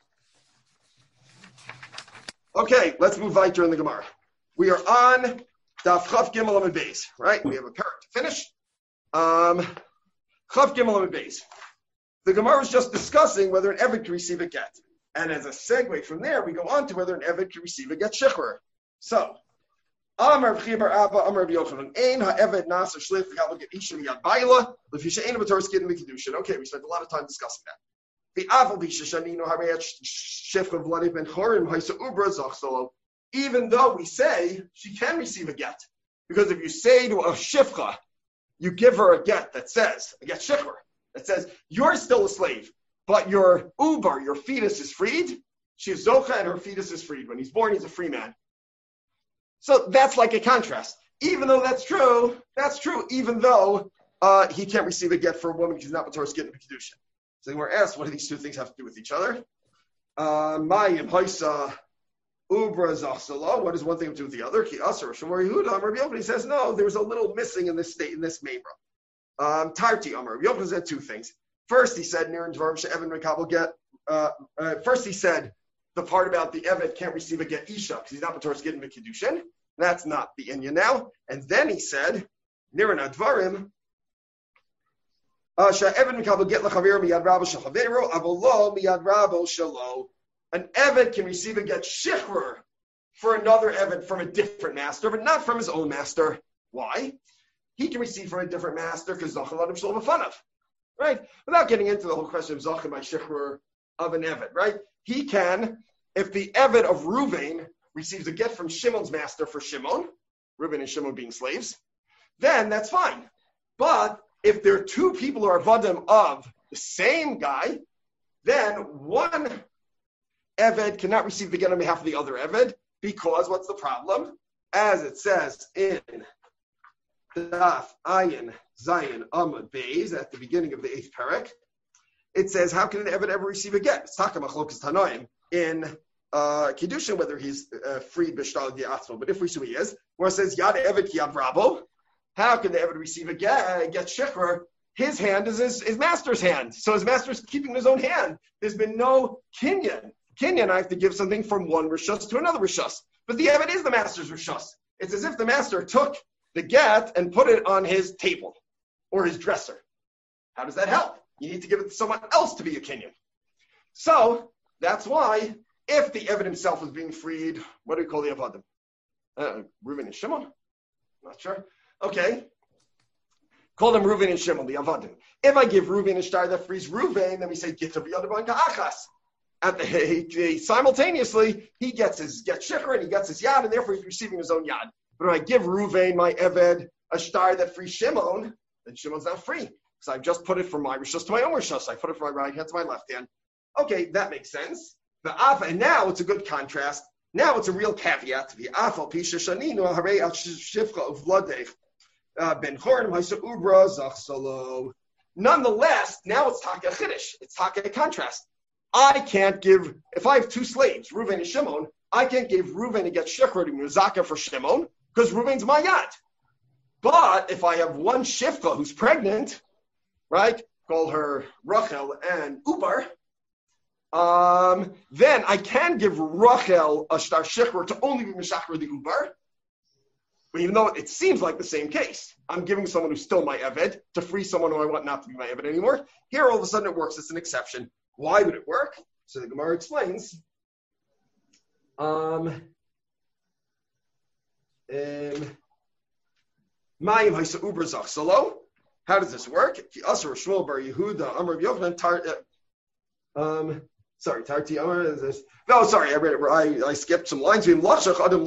Okay, let's move weiter in the Gemara. We are on Daf Chav Gimel Amud Beis, right? We have a parak to finish. Um, Chav Gimel Amud Beis. The Gemara was just discussing whether an Eved can receive a get. And as a segue from there, we go on to whether an Eved can receive a get shechur. So, Amar V'chibar Abba, Amar V'yochanan, Ein ha'Eved nasa shlich v'gabel get isha miyad bayla, l'fisha ein b'tor skid in the Kiddushin. Okay, we spent a lot of time discussing that. V'aval b'isha shanino harayat shefcha v'ladei ben chorim ha'isa ubra zachsolo. Even though we say she can receive a get. Because if you say to a shifcha, you give her a get that says, a get shechur, that says, you're still a slave, but your uber, your fetus is freed. She's zocha and her fetus is freed. When he's born, he's a free man. So that's like a contrast. Even though that's true, that's true, even though uh, he can't receive a get for a woman because he's not B'Torah Skid in the Kedushin. So we're asked, what do these two things have to do with each other? Mayim Haisa Ubra Zachsala. What does one thing have to do with the other? Ki Asar Shemor Yehuda Amar Rabbi Yochanan. He says, no, there was a little missing in this state, in this memra. Um, Tarti Amar. Rabbi Yochanan said two things. First, he said, Niran Dvarim She'evan Rekabel get. Uh, uh, first, he said the part about the Evet can't receive a get Isha because he's not B'Torah Skid in the Kedushin. That's not the Inyan now. And then he said, Niran Advarim. She'evan Rekabel get L'Chavir Miyad Rabo She'Chavero Avolo Miyad Rabo Shelo. An Evet can receive a get Shechur for another Eved from a different master, but not from his own master. Why? He can receive from a different master because Zachal Adam Shalom Afanav. Right? Without getting into the whole question of Zachal by Shechur of an Eved, right? He can, if the Eved of Ruvain receives a get from Shimon's master for Shimon, Reuben and Shimon being slaves, then that's fine. But if there are two people who are vadim of the same guy, then one Eved cannot receive the get on behalf of the other Eved, because what's the problem? As it says in Daf Ayin Zayin Amud Beis at the beginning of the eighth parak, it says, how can an Eved ever receive a get? It's Taka Machlokas Tanoim in uh, Kiddushin, whether he's uh, freed B'shtal Di'atzmo, but if we assume he is, where it says Yad Eved Ki Yad Rabo, how can the Eved receive a get, get Shechur? His hand is his, his master's hand. So his master's keeping his own hand. There's been no Kinyan. Kinyan, I have to give something from one Rishus to another Rishus. But the Eved is the master's Rishus. It's as if the master took the get and put it on his table or his dresser. How does that help? You need to give it to someone else to be a Kinyan. So that's why, if the Eved himself was being freed, what do we call the Avadim? Uh, Reuven and Shimon? Not sure. Okay. Call them Reuven and Shimon, the Avadim. If I give Reuven a star that frees Reuven, then we say Gitav Yadaban Ka'achas. At the he, he, simultaneously, he gets his get shikr and he gets his yad, and therefore he's receiving his own yad. But if I give Reuven, my Eved, a star that frees Shimon, then Shimon's not free. Because I've just put it from my rishus to my own rishus. I put it from my right hand to my left hand. Okay, that makes sense. The afa, and now it's a good contrast. Now it's a real caveat to the afa pisha shaninu harei al shifcha of vladech ben chorn ha'isa ubra zachsalo. Nonetheless, now it's taka chiddush. It's taka contrast. I can't give, if I have two slaves, Reuven and Shimon, I can't give Reuven to get shikra to Muzaka for Shimon, because Reuven's my yad. But if I have one shifcha who's pregnant, right, call her Rachel and Ubar, um, then I can give Rachel a star shikra to only be Meshachar the Ubar, but even though it seems like the same case. I'm giving someone who's still my Eved to free someone who I want not to be my Eved anymore. Here, all of a sudden, it works. It's an exception. Why would it work? So the Gemara explains. Um, um, how does this work? Um, sorry, Tarti Amar is this. No, sorry, I read it. I, I skipped some lines. And if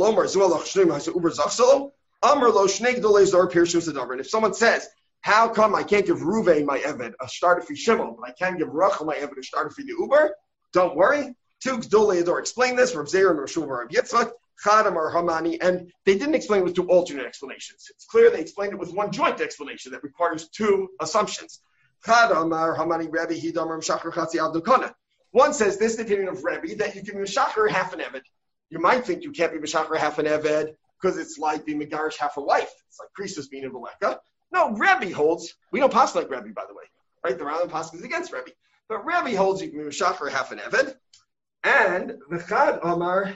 someone says, how come I can't give Reuven my Eved a starter for Shimon, but I can give Rachel my Eved a starter for the Uber? Don't worry. Two Gdolei Ador explain this from Zera and Rashul Rav Yitzchak, Chadam or Hamani, and they didn't explain it with two alternate explanations. It's clear they explained it with one joint explanation that requires two assumptions. Chadam or Hamani Rebbe Hidam or Mshachar Chatzi Abdukana. One says this is the opinion of Rebbe that you can be Mshachar half an Eved. You might think you can't be Mshachar half an Eved because it's like being Megarish half a wife. It's like Christos being in Veleka. No, Rebbe holds, we don't pass like Rebbe, by the way, right? The Rambam passes is against Rebbe. But Rebbe holds you can be Meshachar half an Eved. And the Chad Amar,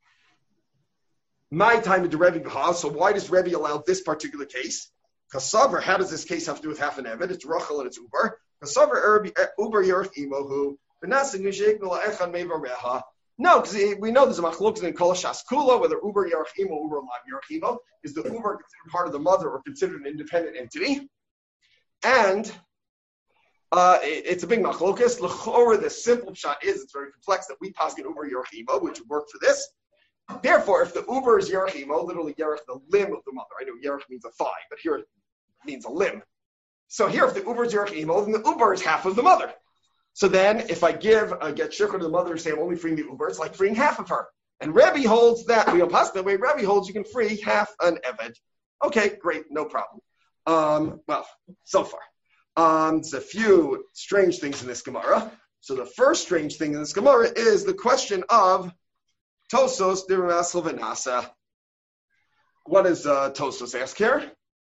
my time at the Rebbe B'ha, so why does Rebbe allow this particular case? Kasavar, how does this case have to do with half an Eved? It's Rachel and it's Uber. Kasavar, Uber Yerch Imohu, Benasig Nishik Nula Echan Meva Reha. No, because we know there's a machlokes in Kol Shas Kula, whether Uber Yerch Imo, Uber Lav Yerch Imo, is the Uber considered part of the mother or considered an independent entity? And uh, it, it's a big machlokes. L'chora, the simple shot is, it's very complex, that we pass an Uber Yerch Imo, which would work for this. Therefore, if the Uber is Yerch Imo, literally Yerch, the limb of the mother. I know Yerch means a thigh, but here it means a limb. So here, if the Uber is Yerch Imo, then the Uber is half of the mother. So then, if I give a get shikr to the mother, say I'm only freeing the Uber, it's like freeing half of her. And Rebbe holds that, we don't pass that way, Rebbe holds you can free half an Eved. Okay, great, no problem. Um, well, so far. Um, there's a few strange things in this Gemara. So the first strange thing in this Gemara is the question of Tosos Diramasl Venasa. What does uh, Tosos ask here?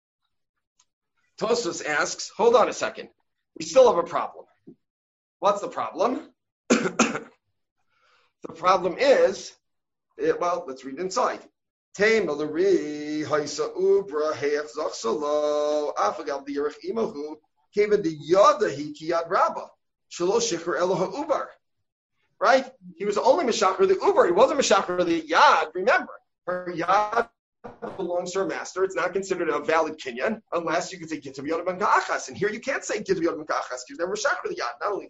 Tosos asks, hold on a second, we still have a problem. What's the problem? The problem is, it, well, let's read inside. If right? He was only Meshachar the Uber. He wasn't Meshachar the Yad. Remember, her Yad belongs to her master. It's not considered a valid kinyan unless you can say Gitav Yod Ben Ka'achas. And here you can't say Gitav Yod Ben Ka'achas because they're Meshachar the Yad. Not only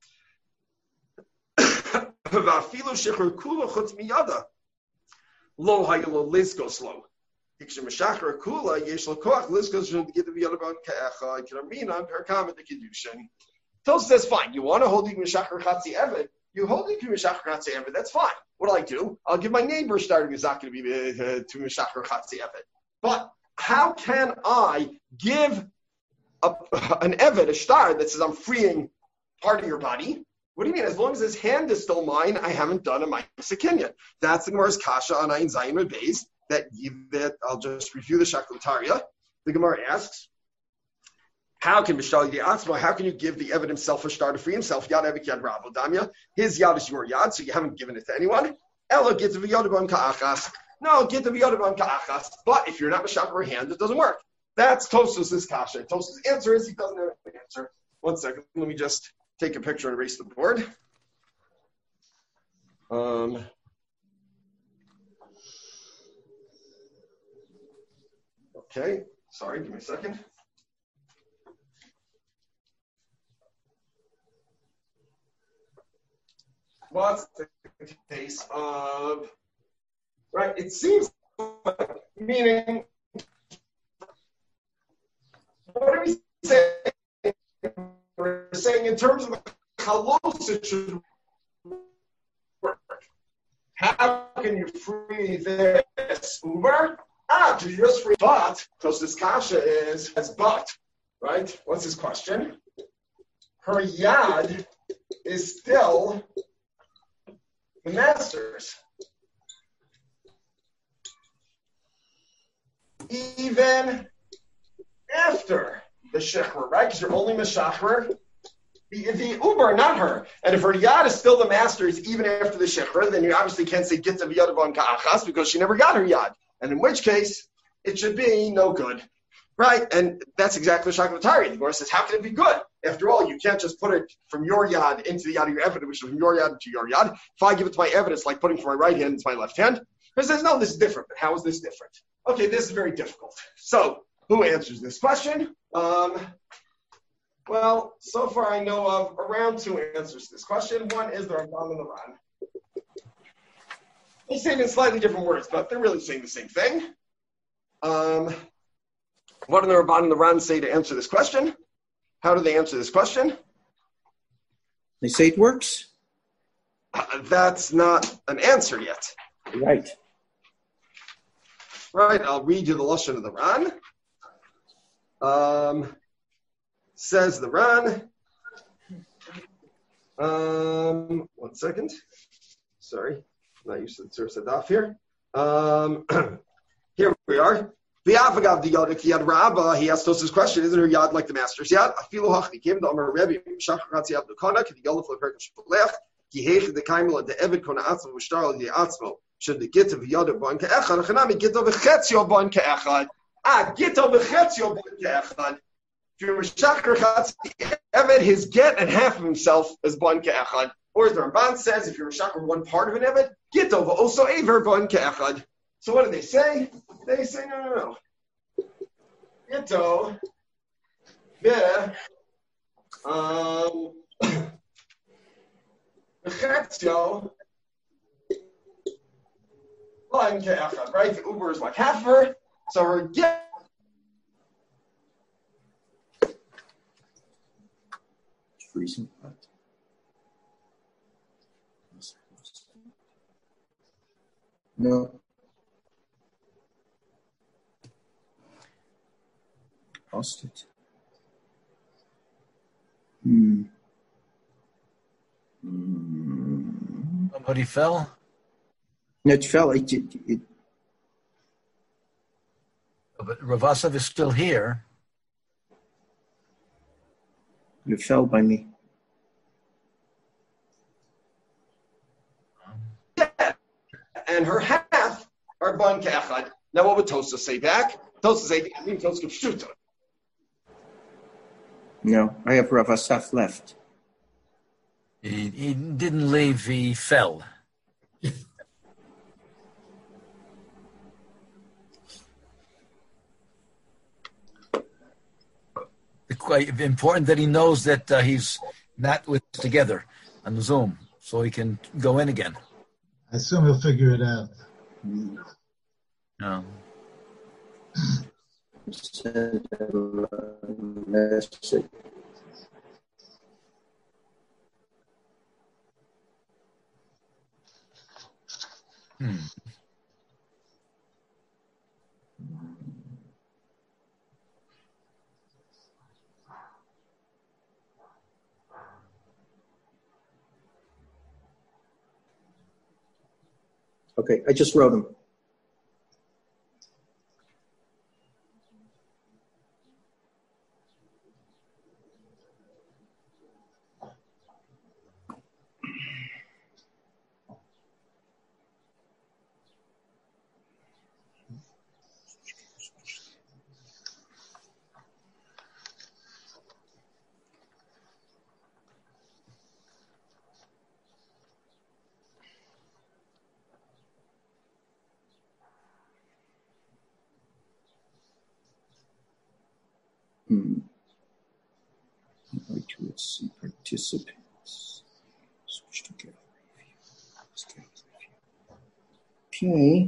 that, Va'afilu Shechur Kula Chutz Miyada Lo Hayelo Lizkos Lo. Meshachar Kula Yesh Lo Koach Lizkos Gitav Yod Ben Ka'achas Kiramina Per Kama the Kedushin. Tosfos says, fine, you want to hold Meshachar Chatzi Eved, you hold Meshachar Chatzi Eved, that's fine. What do I do? I'll give my neighbor starting Mizak to be uh, to Meshachar Chatzi Eved. But how can I give a, an Eved, a star that says I'm freeing part of your body? What do you mean? As long as his hand is still mine, I haven't done a Ma'aseh Kinyan. That's the Gemara's Kasha on Ayin Zayin Reb Beis, that, that I'll just review the Shaklatariya. The Gemara asks, how can Bishal Yad How can you give the Eved himself a star to free himself? Yad Eved Yad Rav Damya. His Yad is your Yad, so you haven't given it to anyone. Ella gets the Yad Ban Ka'achas. No, get the Yad Ban Ka'achas. But if you're not Meshachar her hand, it doesn't work. That's Tosfos' kasha. Tosfos' answer is he doesn't have an answer. One second, let me just take a picture and erase the board. Um. Okay, sorry, give me a second. What's the case of, right, it seems like, meaning, what are we saying? We're saying in terms of how close it should work. How can you free this Uber? Ah, to just free but, because this kasha is as but, right? What's his question? Her yad is still the master's. Even after the shechur, right? Because you're only meshachar the, the Uber, not her. And if her yad is still the master's even after the shechur, then you obviously can't say gitav yad ban ka'achas because she never got her yad. And in which case, it should be no good. Right? And that's exactly the Shaklatari. The Gemara says, how can it be good? After all, you can't just put it from your yad into the yad of your evidence, which is from your yad to your yad. If I give it to my evidence, like putting from my right hand into my left hand, it says, no, this is different. But how is this different? Okay, this is very difficult. So, who answers this question? Um, well, so far I know of around two answers to this question. One is the Ramban and the Ran. They say it in slightly different words, but they're really saying the same thing. Um, what do the Ramban and the Ran say to answer this question? How do they answer this question? They say it works. Uh, that's not an answer yet. Right. Right, I'll read you the Lashon of the Ran. Um, says the Ran. Um, one second. Sorry, I'm not used to the Tzur Sadaf here. Um, here we are. He asked us this question, isn't her yad like the master's yad? He came to Amar Rebbe, Shachar Chatzi Abdukana, can the Yolaf of Perkach Sholech, he hated the Kaimel, the Evid Kona Atzmo, Shtar, the Atzmo, should the Git of Yad Ban Ke'echad, Chanami Git of Chetzio Ban Ke'echad. Ah, Git of Chetzio Ban Ke'echad. If you're Shachar Chatzi Evid, his get and half of himself is Ban Ke'echad. Or as the Ramban says, if you're Shachar one part of an Evid, Git of also Aver Ban Ke'echad. So what do they say? They say, no, no, no. Gito, yeah, um, Chetzio, Ban Ke'echad, right? The Uber is like half of her, so her get. Freezing. No. Lost it. Hmm. Hmm. Somebody fell? No, it fell. It, it, it. But Ravasov is still here. It fell by me. And her half are Ban Ke'echad. Now what would Tosfos say back? Tosfos say, I mean, Tosfos Pshuta. No, I have Rav Asaf left. He, he didn't leave, he fell. Quite important that he knows that uh, he's not with us together on the Zoom, so he can go in again. I assume he'll figure it out. No. Send a message. Hmm. Okay, I just wrote him. Hmm. I'd like to see participants. Switch to gallery view. Okay.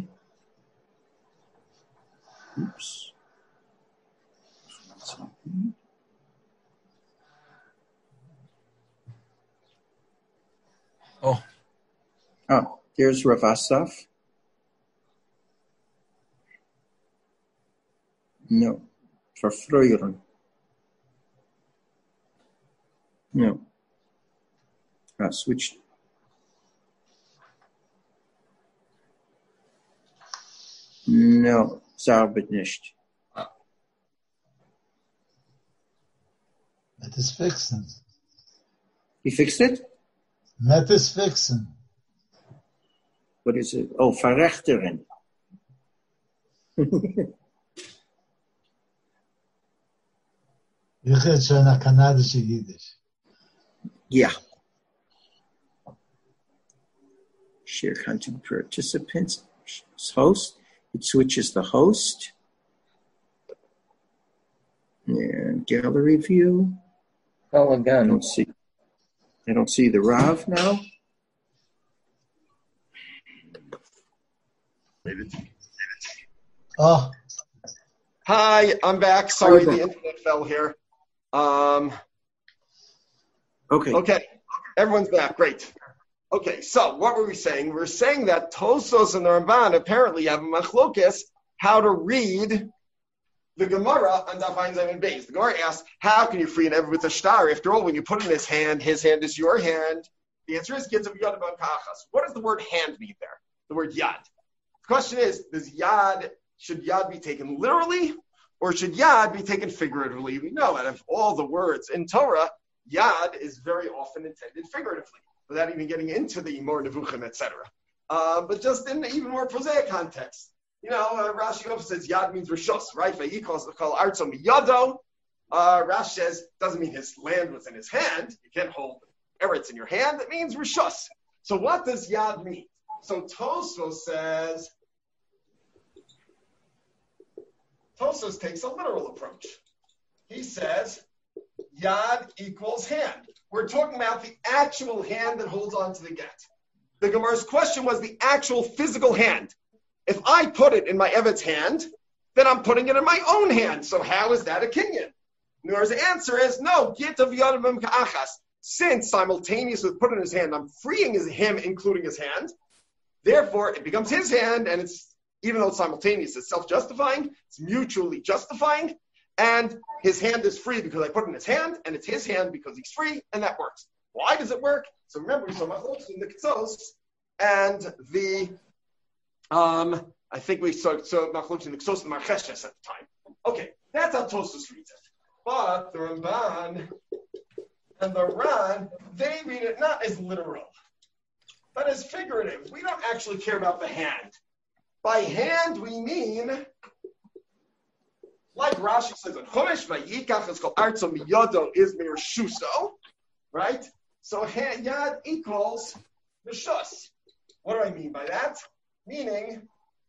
Oops. What's happening? Oh. Oh, there's Rav Asaf. No. For Freuren. No. Ah, switch. No, Zarbet nicht. Met is fixen. You fixed it? Met is fixen. What is it? Oh, verrechteren. Je gaat zo naar Canadische Jiddisch. Yeah. Share content participants. Host. It switches the host. And gallery view. Well, I again. don't see. I don't see the Rav now. Oh, Hi, I'm back. Sorry, the internet fell here. Um, Okay. okay, everyone's back. Great. Okay, so what were we saying? We were saying that Tosos and the Ramban apparently have a machlokes how to read the Gemara on Daf Ayin Zayin Beis. The Gemara asks, how can you free an Ever with a star? After all, when you put it in his hand, his hand is your hand. The answer is kids of Yad Ban Kachas. What does the word hand mean there? The word Yad. The question is, does Yad, should Yad be taken literally or should Yad be taken figuratively? We know out of all the words in Torah, Yad is very often intended figuratively, without even getting into the more Nevuchim, et cetera. Uh, but just in even more prosaic context. You know, uh, Rashi also says Yad means Rishos, right? Vayikos call Artzom Yado. Uh, Rashi says doesn't mean his land was in his hand. You can't hold Eretz in your hand. It means Rishos. So what does Yad mean? So Tosfos says, Tosfos takes a literal approach. He says Yad equals hand. We're talking about the actual hand that holds on to the get. The Gemara's question was the actual physical hand. If I put it in my Evet's hand, then I'm putting it in my own hand. So how is that a kinyan? Nora's answer is no. Git of Yadamim Ka'achas. Since simultaneous with putting in his hand, I'm freeing his, him, including his hand. Therefore, it becomes his hand, and it's even though it's simultaneous, it's self-justifying. It's mutually justifying, and his hand is free because I put it in his hand, and it's his hand because he's free, and that works. Why does it work? So remember, we saw Machlokes in the Ketzos, and the Um, I think we saw so Machlokes in the Ketzos and Marcheshes at the time. Okay, that's how Tosfos reads it. But the Ramban and the Ran, they read it not as literal, but as figurative. We don't actually care about the hand. By hand, we mean, like Rashi says in Chumash, Vayikach is called Artzom Yodo is Mir Shuso, right? So yad equals reshus. What do I mean by that? Meaning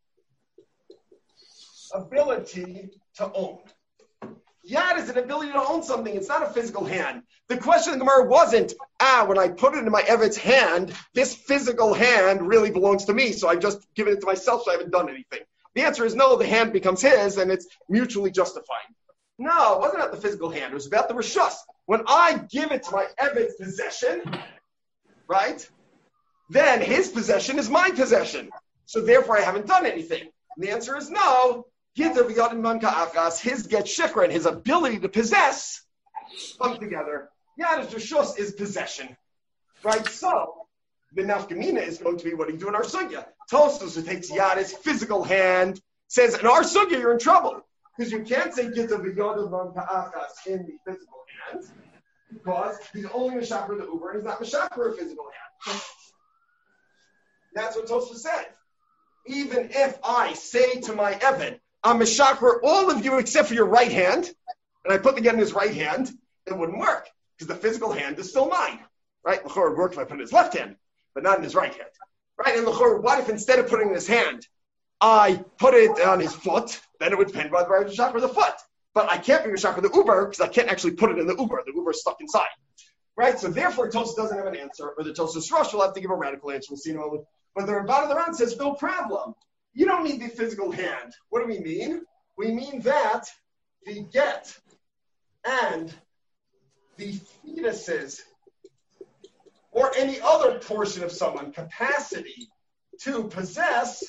ability to own. Yad is an ability to own something. It's not a physical hand. The question of the Gemara wasn't, ah, when I put it in my Evet's hand, this physical hand really belongs to me, so I've just given it to myself, so I haven't done anything. The answer is no, the hand becomes his, and it's mutually justifying. No, it wasn't about the physical hand. It was about the reshus. When I give it to my Evet's possession, right, then his possession is my possession. So therefore, I haven't done anything. And the answer is no. His get shikra and his ability to possess come together. Yad reshus is possession, right? So the nafkamina is going to be what do you do in our sugya? Tosfos, who takes yad as physical hand, says in our sugya you're in trouble because you can't say gita v'yod man ka'achas in the physical hand because he's only mishakar the uber and he's not mishakar a physical hand. That's what Tosfos said. Even if I say to my Eved, I'm mishakar all of you except for your right hand, and I put the get in his right hand, it wouldn't work because the physical hand is still mine, right? L'chor would work if I put it in his left hand, but not in his right hand, right? And l'chor, what if instead of putting it in his hand, I put it on his foot? Then it would depend whether I was mishakar the foot, but I can't be mishakar the uber because I can't actually put it in the uber. The uber is stuck inside, right? So therefore, Tosfos doesn't have an answer, or the Tosfos Rosh will have to give a radical answer. We'll see in a moment. But the Ramban of the Ran says no problem. You don't need the physical hand. What do we mean? We mean that the get and the fetuses or any other portion of someone capacity to possess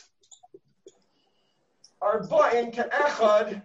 are ba'in ka'echad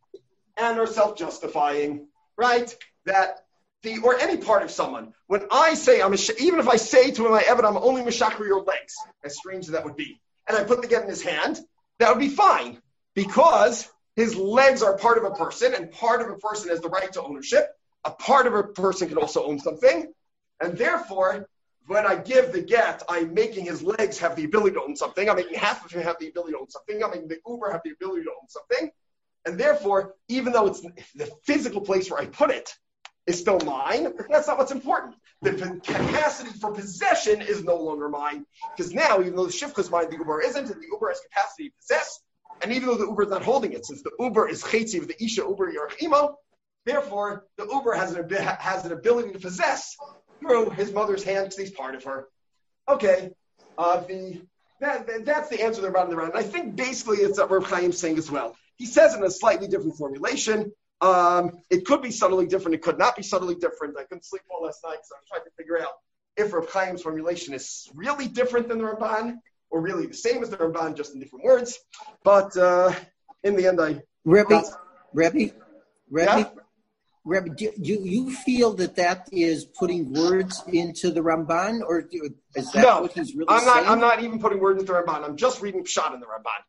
and are self-justifying, right? That the or any part of someone. When I say I'm a, even if I say to my Eved, I'm only mishakar your legs, as strange as that would be, and I put the get in his hand, that would be fine because his legs are part of a person, and part of a person has the right to ownership. A part of a person can also own something, and therefore, when I give the get, I'm making his legs have the ability to own something. I'm making half of him have the ability to own something. I'm making the uber have the ability to own something, and therefore, even though it's the physical place where I put it is still mine, but that's not what's important. The capacity for possession is no longer mine, because now, even though the shifcha is mine, the uber isn't, and the uber has capacity to possess, and even though the uber is not holding it, since the uber is chetzi of the isha uber yarchimo, therefore, the uber has an, has an ability to possess through his mother's hand, because he's part of her. Okay, uh, the that, that's the answer they're about in the round. And I think basically it's what Reb Chaim is saying as well. He says in a slightly different formulation. Um, it could be subtly different. It could not be subtly different. I couldn't sleep all last night, so I was trying to figure out if Reb Chaim's formulation is really different than the Ramban, or really the same as the Ramban, just in different words. But uh, in the end, I... Rebbe, uh, Rebbe, Rebbe, yeah? Rebbe, do you, you feel that that is putting words into the Ramban, or do, is that no, what he's really I'm not, saying? I'm not even putting words into the Ramban. I'm just reading Pshat in the Ramban.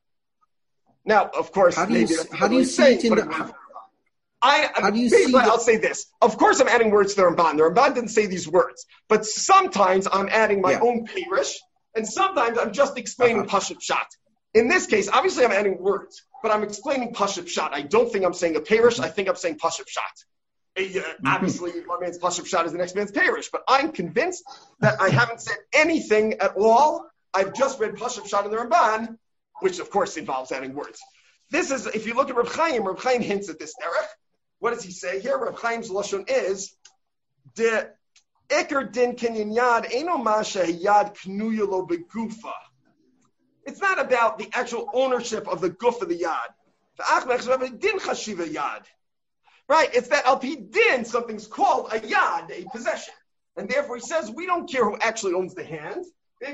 Now, of course, how do you, maybe how do you see saying, it in the... I, How do you basically, see the- I'll say this. Of course, I'm adding words to the Ramban. The Ramban didn't say these words, but sometimes I'm adding my yeah. own peirush, and sometimes I'm just explaining uh-huh. Pashat Pshat. In this case, obviously, I'm adding words, but I'm explaining Pashat Pshat. I don't think I'm saying a peirush. Mm-hmm. I think I'm saying Pashat Pshat. Uh, mm-hmm. Obviously, one man's Pashat Pshat is the next man's peirush, but I'm convinced that I haven't said anything at all. I've just read Pashat Pshat in the Ramban, which of course involves adding words. This is, if you look at Reb Chaim, Reb Chaim hints at this derech. What does he say here? Reb Chaim's lashon is the ikar din kinyan yad eno masha yad knuya lo begufa. It's not about the actual ownership of the guf of the yad. Din chashiva yad, right? It's that al pi din something's called a yad, a possession, and therefore he says we don't care who actually owns the hand. We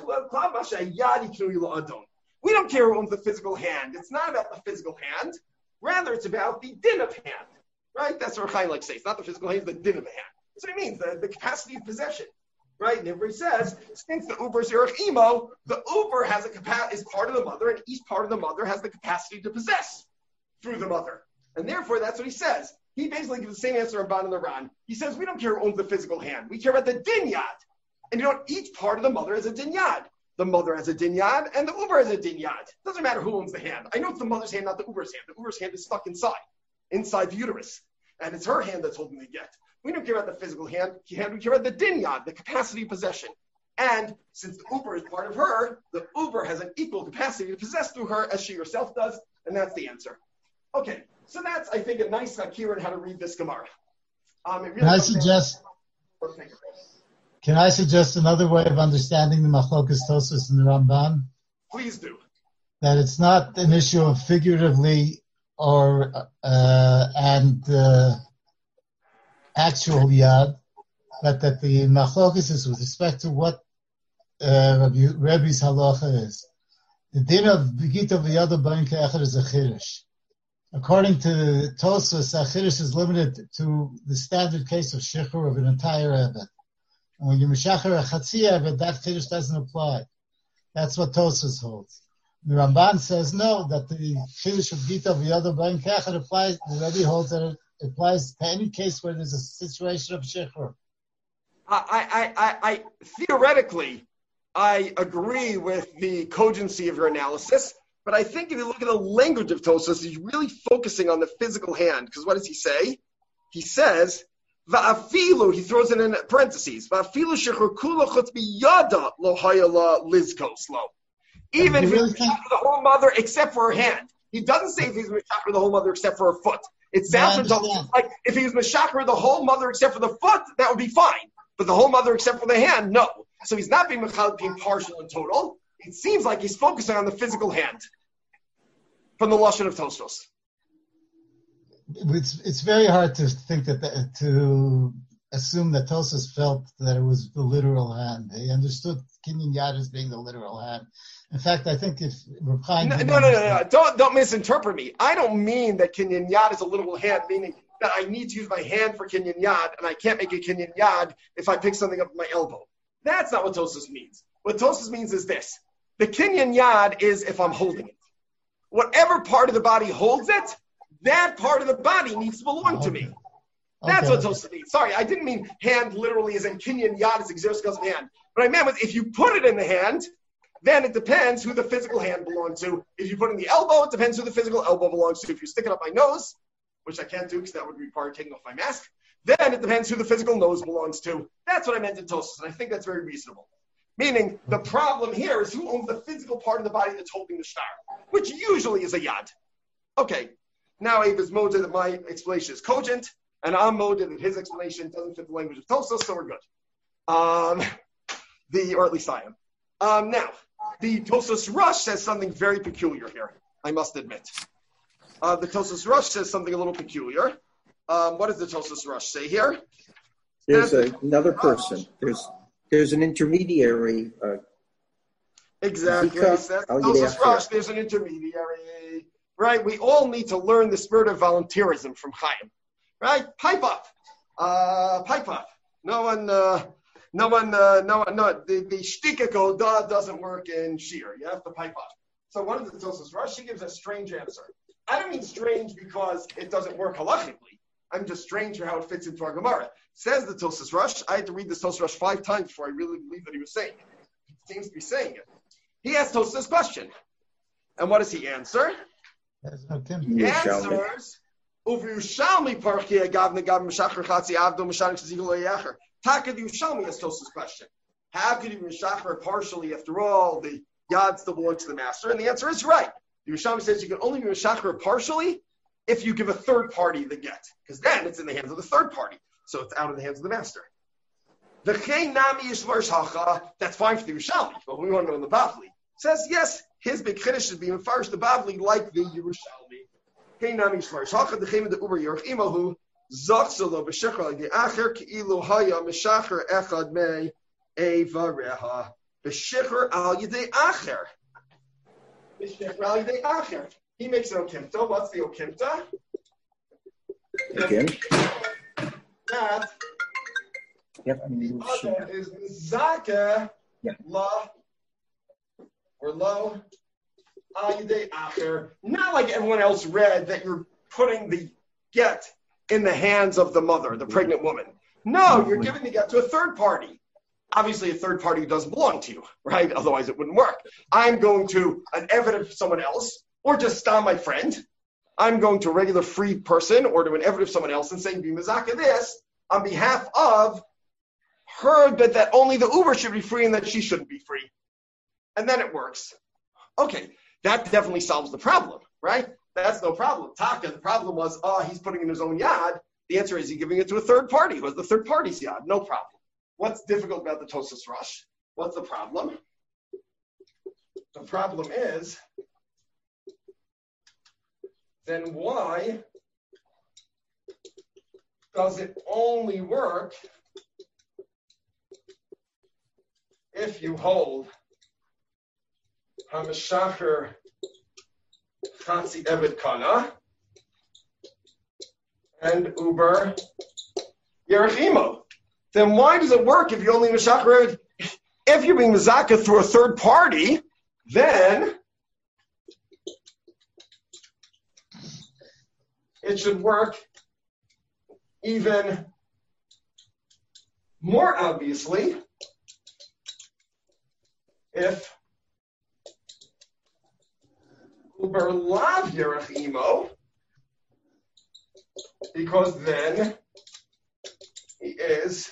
don't care who owns the physical hand. It's not about the physical hand. Rather, it's about the din of hand. Right? That's what Chaim likes to say. It's not the physical hand, it's the din of the hand. That's what it means, the, the capacity of possession. Right? And everybody says, since the uber is Yerech Imo, the uber has a capa- is part of the mother, and each part of the mother has the capacity to possess through the mother. And therefore, that's what he says. He basically gives the same answer in Ban and the Ran. He says, we don't care who owns the physical hand. We care about the din yad. And you know, each part of the mother has a din yad. The mother has a din yad, and the uber has a din yad. Doesn't matter who owns the hand. I know it's the mother's hand, not the uber's hand. The uber's hand is stuck inside, inside the uterus. and it's her hand that's holding the get. We don't care about the physical hand, we care about the dinyad, the capacity of possession. And since the uber is part of her, the uber has an equal capacity to possess through her as she herself does, and that's the answer. Okay, so that's, I think, a nice hakira on how to read this Gemara. Um, it really Can I suggest? Can I suggest another way of understanding the Machlokas Tosfos and the Ramban? Please do. That it's not an issue of figuratively or uh, and uh, actual yad, but that the Machlokas is with respect to what uh, Rabbi, Rebbe's halacha is. The din of Begita v'yada b'in ke'echad is a chiddush. According to Tosfos, a chiddush is limited to the standard case of shichur of an entire eved. And when you mishacher a chatzi eved, that chiddush doesn't apply. That's what Tosfos holds. The Ramban says no, that the chiddush of Gita v'yada b'in ke'echad applies. The Rebbe holds that it applies to any case where there's a situation of shichur. I, I, I, I theoretically, I agree with the cogency of your analysis, but I think if you look at the language of Tosfos, he's really focusing on the physical hand. Because what does he say? He says, "Va'afilu." He throws it in parentheses. "Va'afilu shechur kula chutz biyada lo hayala lizkos lo." Even if he's mishacher the whole mother except for her hand, he doesn't say if he's mishacher the whole mother except for her foot. It sounds like if he was mishacher the whole mother except for the foot, that would be fine. But the whole mother except for the hand, no. So he's not being mechal, being partial and total. It seems like he's focusing on the physical hand from the lashon of Tosfos. It's it's very hard to think that the, to assume that Tosfos felt that it was the literal hand. He understood kinyan yad as being the literal hand. In fact, I think if Reb Chaim no, no, no, no, no, don't don't misinterpret me. I don't mean that kinyan yad is a literal hand, meaning that I need to use my hand for kinyan yad, and I can't make a kinyan yad if I pick something up with my elbow. That's not what Tosfos means. What Tosfos means is this: the kinyan yad is if I'm holding it. Whatever part of the body holds it, that part of the body needs to belong to me. That's okay. What Tosfos means. Sorry, I didn't mean hand literally as in kinyan yad is exercise of hand. What I meant was if you put it in the hand, then it depends who the physical hand belongs to. If you put it in the elbow, it depends who the physical elbow belongs to. If you stick it up my nose, which I can't do because that would require taking off my mask, then it depends who the physical nose belongs to. That's what I meant in Tosfos, and I think that's very reasonable. Meaning, the problem here is who owns the physical part of the body that's holding the star, which usually is a yad. Okay, now Ava's moded that my explanation is cogent, and I'm moded that his explanation doesn't fit the language of Tosfos, so we're good. Um, the, or at least I am. Um, now, the Tosfos Rush says something very peculiar here, I must admit. Uh, the Tosfos Rush says something a little peculiar. Um, what does the Tosfos Rush say here? There's a, another person. There's there's an intermediary. Uh, exactly. Tosfos Rush, there's an intermediary. Right? We all need to learn the spirit of volunteerism from Chaim. Right? Pipe up. Uh, pipe up. No one, uh, no one, uh, no one, no, the, the shtika goda doesn't work in Shir. You have to pipe up. So what is the Tosfos Rush? She gives a strange answer. I don't mean strange because it doesn't work halachically. I'm just strange for how it fits into our Gemara. Says the Tosfos Rush. I had to read this Tosfos Rush five times before I really believe that he was saying it. He seems to be saying it. He asks Tosfos this question. And what does he answer? He answers, Uv Yushalmi parchi agav negav mishachar chatzi avdo mishanik shezigul leyacher. How could you Yushalmi ask Tosfos question? How could you mishachar partially? After all, the yad still belongs to the master. And the answer is right. The Yerushalmi says you can only be mishachar partially if you give a third party the get, because then it's in the hands of the third party, so it's out of the hands of the master. The Chein Nami Yishmar Shacha, that's fine for the Yerushalmi, but we want to know in the Bavli. Says yes, his big chiddush should be mefarish the Bavli like the Yerushalmi. Chein Nami Yishmar Shacha, the Chein the Uber Yerach Imahu, Zachsalo b'Shechar the Acher Ki'ilu Haya Mishacher Echad Me Evareha b'Shechar Al Yidei Acher. He makes an okimta. What's the okimta? Again. That yep, I mean, is zaka yeah. la or lo ayidei acher. Not like everyone else read that you're putting the get in the hands of the mother, the pregnant woman. No, you're giving the get to a third party. Obviously, a third party who doesn't belong to you, right? Otherwise, it wouldn't work. I'm going to an evidence of someone else, or just star my friend, I'm going to a regular free person or to an eved of someone else and saying, be mezaka this on behalf of her, but that only the Uber should be free and that she shouldn't be free. And then it works. Okay, that definitely solves the problem, right? That's no problem. Taka, the problem was, oh, he's putting in his own yad. The answer is he's giving it to a third party. It was the third party's yad. No problem. What's difficult about the Tosas Rush? What's the problem? The problem is, then why does it only work if you hold Hamashacher Chatzi Eved Kana and Uber Yerachimo? Then why does it work if you only Mashacher? If you're being Mazaka through a third party, then it should work even more obviously if Uber Lav Yerachimo, because then he is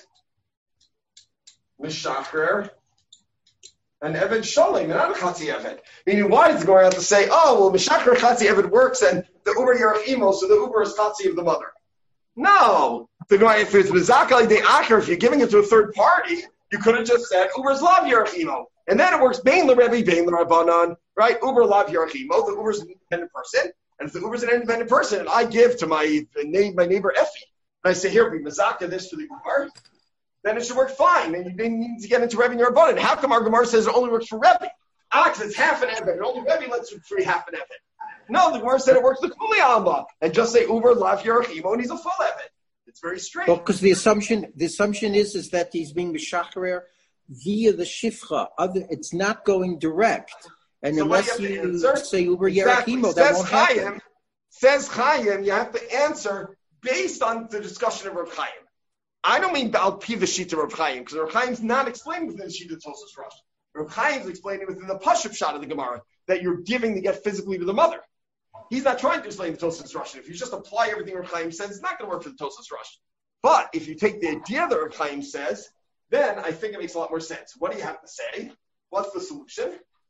Mishacher and Eved Sholim, not a Chatzi Eved. Meaning, why is it going out to say, oh, well, Mishacher Chatzi Eved works and the Uber Yerachimo, so the Uber is Chatzi of the mother? No. If it's Mizaka de Acher, if you're giving it to a third party, you could have just said Uber's Lav Yerachimo. And then it works Bain LeRebbe, Bain LeRabbanan, right? Uber Lav Yerachimo, the Uber's an independent person. And if the Uber's an independent person, and I give to my, my neighbor Effie, and I say, here, be Mizaka this to the Uber, then it should work fine. And you didn't need to get into Rebbe and Yerabbanan. How come our Gemara says it only works for Rebbe? Ah, because it's half an Eved. And only Rebbe lets you free half an Eved. No, the Gemara said it works the Kuli Alma. And just say Uber, Lav Yerachimo, and he's a full Eved. It's very strange. Well, because the assumption, the assumption is, is that he's being Mishacharer via the Shifcha. Other, it's not going direct. And so unless you, you say Uber exactly. Yerachimo, that says won't Chaim, happen. Says Chaim, you have to answer based on the discussion of Rav Chaim. I don't mean Al Pi the Shita Rav Chaim, because Rav Chaim's not explaining within the Shita Tosas Rush. Rav Chaim's explaining within the Pashup shot of the Gemara that you're giving the get physically to the mother. He's not trying to explain the Tosas Rush. If you just apply everything Rav Chaim says, it's not going to work for the Tosas Rush. But if you take the idea that Rav Chaim says, then I think it makes a lot more sense. What do you have to say? What's the solution?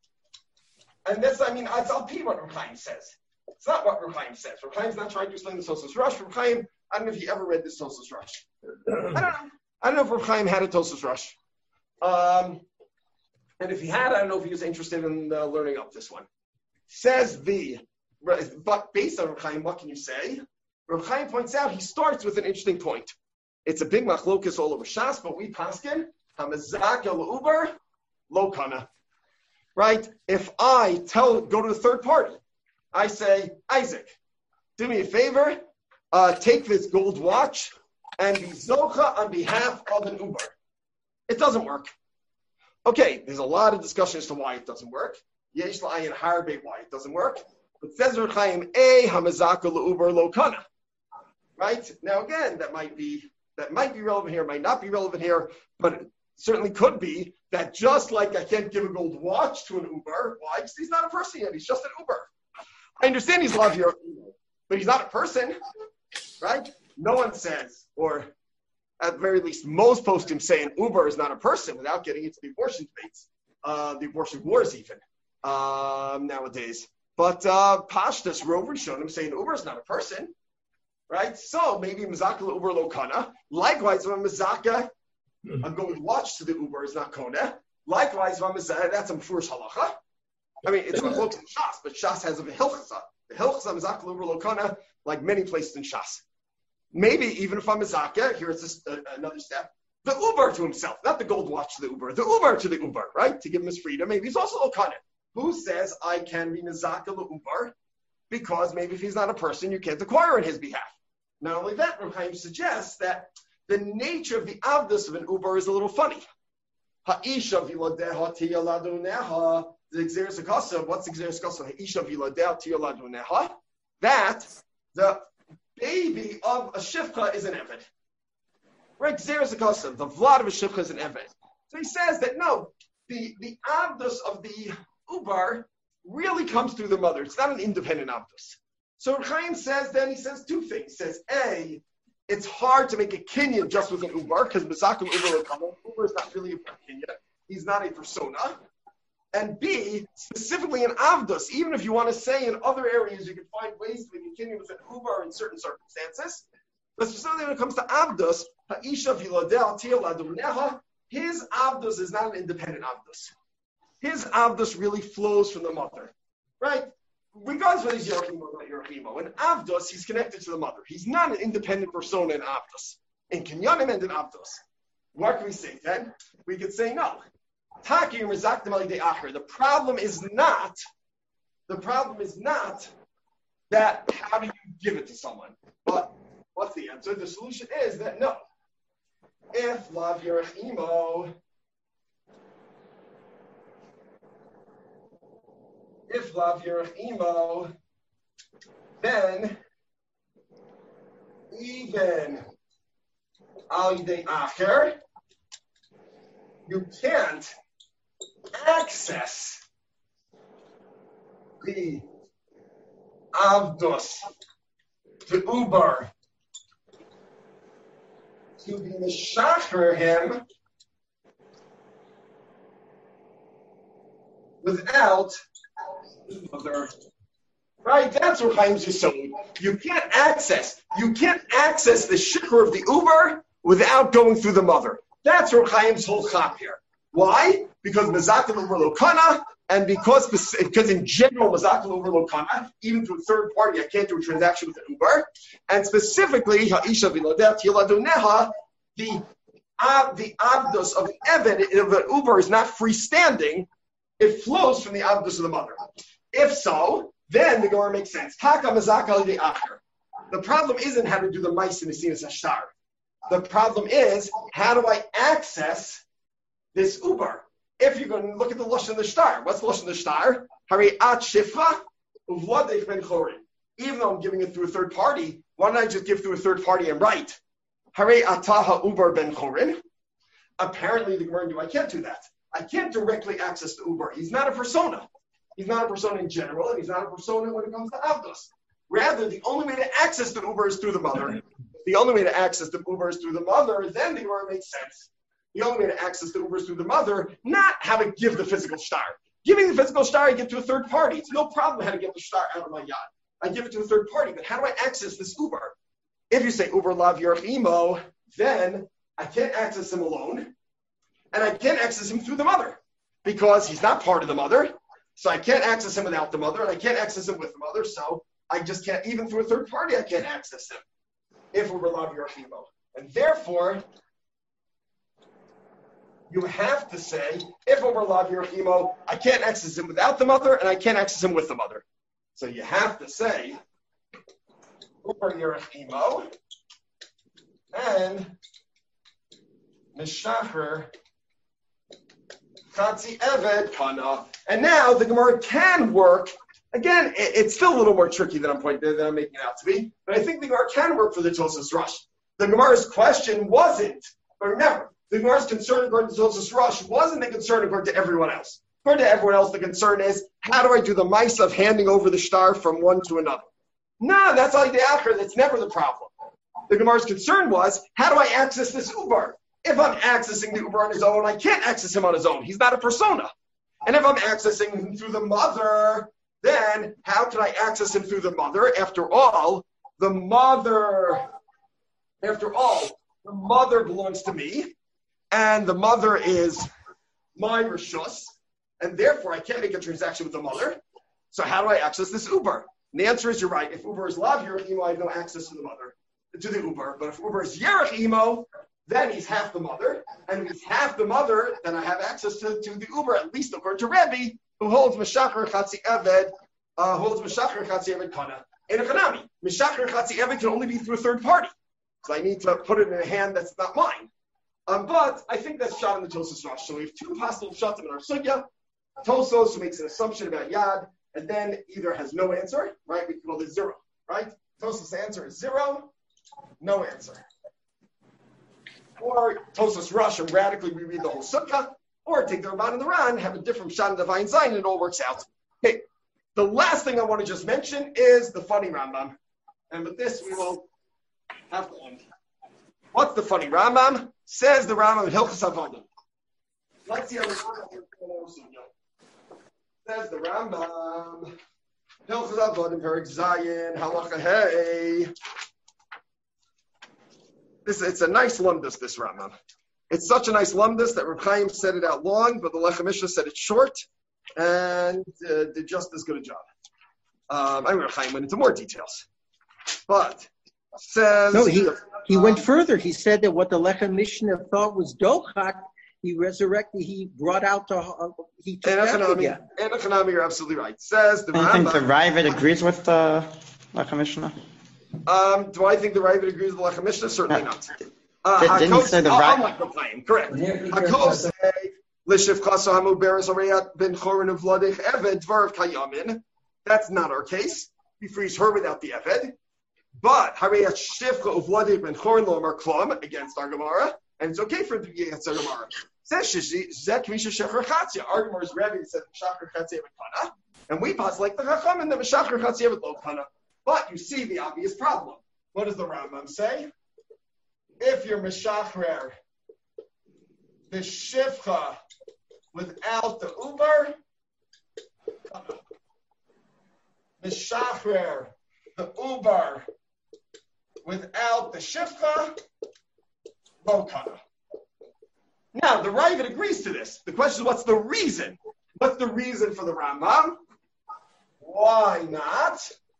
And this, I mean, it's Al Pi what Rav Chaim says. It's not what Rav Chaim says. Rav Chaim's not trying to explain the Tosas Rush. Rav Chaim, I don't know if you ever read this Tosas Rush. I don't know. I don't know if Rav Chaim had a Tosas Rush. Um, and if he had, I don't know if he was interested in uh, learning up this one. Says the, but based on Rav Chaim, what can you say? Rav Chaim points out, he starts with an interesting point. It's a big machlokas all over Shas, but we paskin, hamazaka l'uber, lo kana. Right? If I tell, go to the third party, I say, Isaac, do me a favor, uh, take this gold watch and be zocha on behalf of an Uber. It doesn't work. Okay, there's a lot of discussion as to why it doesn't work. Yesh la'ayin harbe why it doesn't work. But says Rav Chaim, a hamazaka l'uber lo kana. Right? Now again, that might be that might be relevant here, might not be relevant here, but it certainly could be that just like I can't give a gold watch to an Uber, why? Because he's not a person yet, he's just an Uber. I understand he's Lav Yerachimo, but he's not a person, right? No one says, or at the very least, most postim say an Uber is not a person without getting into the abortion debates, uh, the abortion wars even, um, nowadays. But uh, Pashtas, Rov Rishonim say an Uber is not a person, right? So maybe Mazaka Uber lo kana. Likewise, when Mazaka, I'm going to watch to the Uber is not kona. Likewise, when Mazaka, that's a Mefurish halacha. I mean, it's a close in Shas, but Shas has a Hilchasa. The Hilchasa Mazaka Uber lo kana, like many places in Shas. Maybe even if I'm Mazaka, here it's just a, another step. The Uber to himself, not the gold watch to the Uber, the Uber to the Uber, right? To give him his freedom. Maybe he's also lo kana. Who says I can be Mazaka lo Uber? Because maybe if he's not a person, you can't acquire on his behalf. Not only that, Rav Chaim suggests that the nature of the avdus of an Uber is a little funny. Ha'isha viladeha tiyaladuneha. The Xeris Akasa, what's Xeris Akasa? Ha'isha viladeha tiyaladuneha. That the baby of a shifcha is an eved. Right? Xeris Akasa, the vlad of a shifcha is an eved. So he says that no, the, the avdus of the Uber really comes through the mother. It's not an independent avdus. So Chaim says, then he says two things. He says, A, it's hard to make a kinyan just with an ubar, because Mazakim Uber Lokana, Uber is not really a kinyan. He's not a persona. And B, specifically in Avdus, even if you want to say in other areas, you can find ways to make a kinyan with an ubar in certain circumstances. But specifically when it comes to Avdus, Ha'isha Vilodel Tiyal Neha, his Avdus is not an independent Avdus. His Avdus really flows from the mother, right? Regardless of whether he's Yerachimo or not Yerachimo. In Avdus, he's connected to the mother. He's not an independent persona in Avdus. In Kinyanim and in Avdus. What can we say then? We could say no. The problem is not, the problem is not that how do you give it to someone? But what's the answer? The solution is that no. If Lav Yerachimo, if Lav Yerachimo, then even Al Yidei Acher, you can't access the Avdus, the Ubar, to be Meshacher him without the mother. Right? That's what Chaim's Yisod. You can't access, you can't access the shikr of the Uber without going through the mother. That's Rav Chaim's whole chap here. Why? Because Mazakel over Lokana, and because because in general Mazakel over Lokana, even through a third party, I can't do a transaction with an Uber. And specifically, Ha'isha Vilodet Yiladu Neha, the uh, the Abdus of the Eved of an Uber is not freestanding, it flows from the Abdus of the mother. If so, then the Gemara makes sense. Taka Mazakel the Acher. The problem isn't how to do the mice in the Sinus Hashtar. The problem is, how do I access this Uber? If you're going to look at the Lashon of the Shtar, what's the Lashon of the Shtar? Hari at Shifra, Uvladech ben Chorin. Even though I'm giving it through a third party, why don't I just give through a third party and write? Hari ataha Uber ben Chorin. Apparently, the Gemara knew I can't do that. I can't directly access the Uber. He's not a persona. He's not a persona in general, and he's not a persona when it comes to Avdos. Rather, the only way to access the Uber is through the mother. The only way to access the Uber is through the mother. Then the Gemara makes sense. The only way to access the Uber is through the mother, not how to give the physical shtar. Giving the physical shtar, I give to a third party. It's no problem how to get the shtar out of my yad. I give it to a third party, but how do I access this Uber? If you say Uber lav yerachimo, then I can't access him alone, and I can't access him through the mother, because he's not part of the mother, so I can't access him without the mother, and I can't access him with the mother, so I just can't, even through a third party, I can't access him. If Uber lav yerachimo. And therefore, you have to say, if over lav yerachimo, I can't access him without the mother, and I can't access him with the mother. So you have to say, over yerachimo, and mishacher chatzi eved kana. And now the Gemara can work. Again, it's still a little more tricky than I'm pointing than I'm making it out to be, but I think the Gemara can work for the Tosas Rush. The Gemara's question wasn't, but remember, the Gemara's concern according to Tosas Rush wasn't the concern according to everyone else. According to everyone else, the concern is, how do I do the mice of handing over the shtar from one to another? No, that's all the acher. That's never the problem. The Gemara's concern was, how do I access this Uber? If I'm accessing the Uber on his own, I can't access him on his own. He's not a persona. And if I'm accessing him through the mother, then how can I access him through the mother? After all, the mother, after all, the mother belongs to me, and the mother is my rishus, and therefore I can't make a transaction with the mother. So how do I access this Uber? And the answer is, you're right. If Uber is lav yerachimo, I have no access to the mother, to the Uber. But if Uber is yerachimo, then he's half the mother, and if he's half the mother, then I have access to, to the Uber, at least according to Rebbe, who holds Meshacher Chatzi Eved, uh, holds Meshacher Chatzi Eved Kana. In a Chanami, Meshacher Chatzi Eved can only be through a third party. So I need to put it in a hand that's not mine. Um, but I think that's shot in the Tosas Rosh. So we have two possible shots in our sugya. Tosos, who makes an assumption about Yad, and then either has no answer, right? We can call this zero, right? Tosos' answer is zero, no answer. Or Tosos Rush and radically reread the whole sukkah, or take the Ramban and the Ran, have a different shot in the Divine Zayin, and it all works out. Okay, The last thing I want to just mention is the funny Rambam. And with this, we will have to end. What's the funny Rambam? Says the Rambam in Hilchos Avodim. Let's see how the Rambam says the Rambam. Hilchos Avodim, Perek Zayin, Halacha Hey. This, it's a nice lumdus, this Rambam. It's such a nice lumdus that Reb Chaim said it out long, but the Lechem Mishnah said it short, and uh, did just as good a job. Um, I mean, Reb Chaim went into more details. But says... No, he, he um, went further. He said that what the Lechem Mishnah thought was Dochak, he resurrected, he brought out the... Uh, he took that again. And Echanami, you're absolutely right. Says the I Rambam... think the Ravid agrees with the Lechem Mishnah. Um, do I think the Ravid agrees with the Lechem Mishnah? Certainly Yeah. not. Uh, Didn't you say the oh, Ravid? I'm like the claim, correct. Hakol say, Lishiv Chaso Hamu Beres Arayat Ben Chorin of Vladich Eved Dvar of Kayamin. That's not our case. He frees her without the Eved. But Harayat Shivcha of Vladich Ben Chorin Lo Amar Klom against our Gemara, and it's okay for him to be against our Gemara. Says Zek Misha Shecher Chatzia. Our Gemara's Rebbe said Shacher Chatzia Kana, and we pass like the Chacham and the Shacher Chatzia with Lo Kana. But you see the obvious problem. What does the Rambam say? If you're Meshachrer, the Shivcha without the Uber, Meshachrer, the Uber without the Shivcha, Lo Kana. Now, the Ravid agrees to this. The question is, what's the reason? What's the reason for the Rambam? Why not?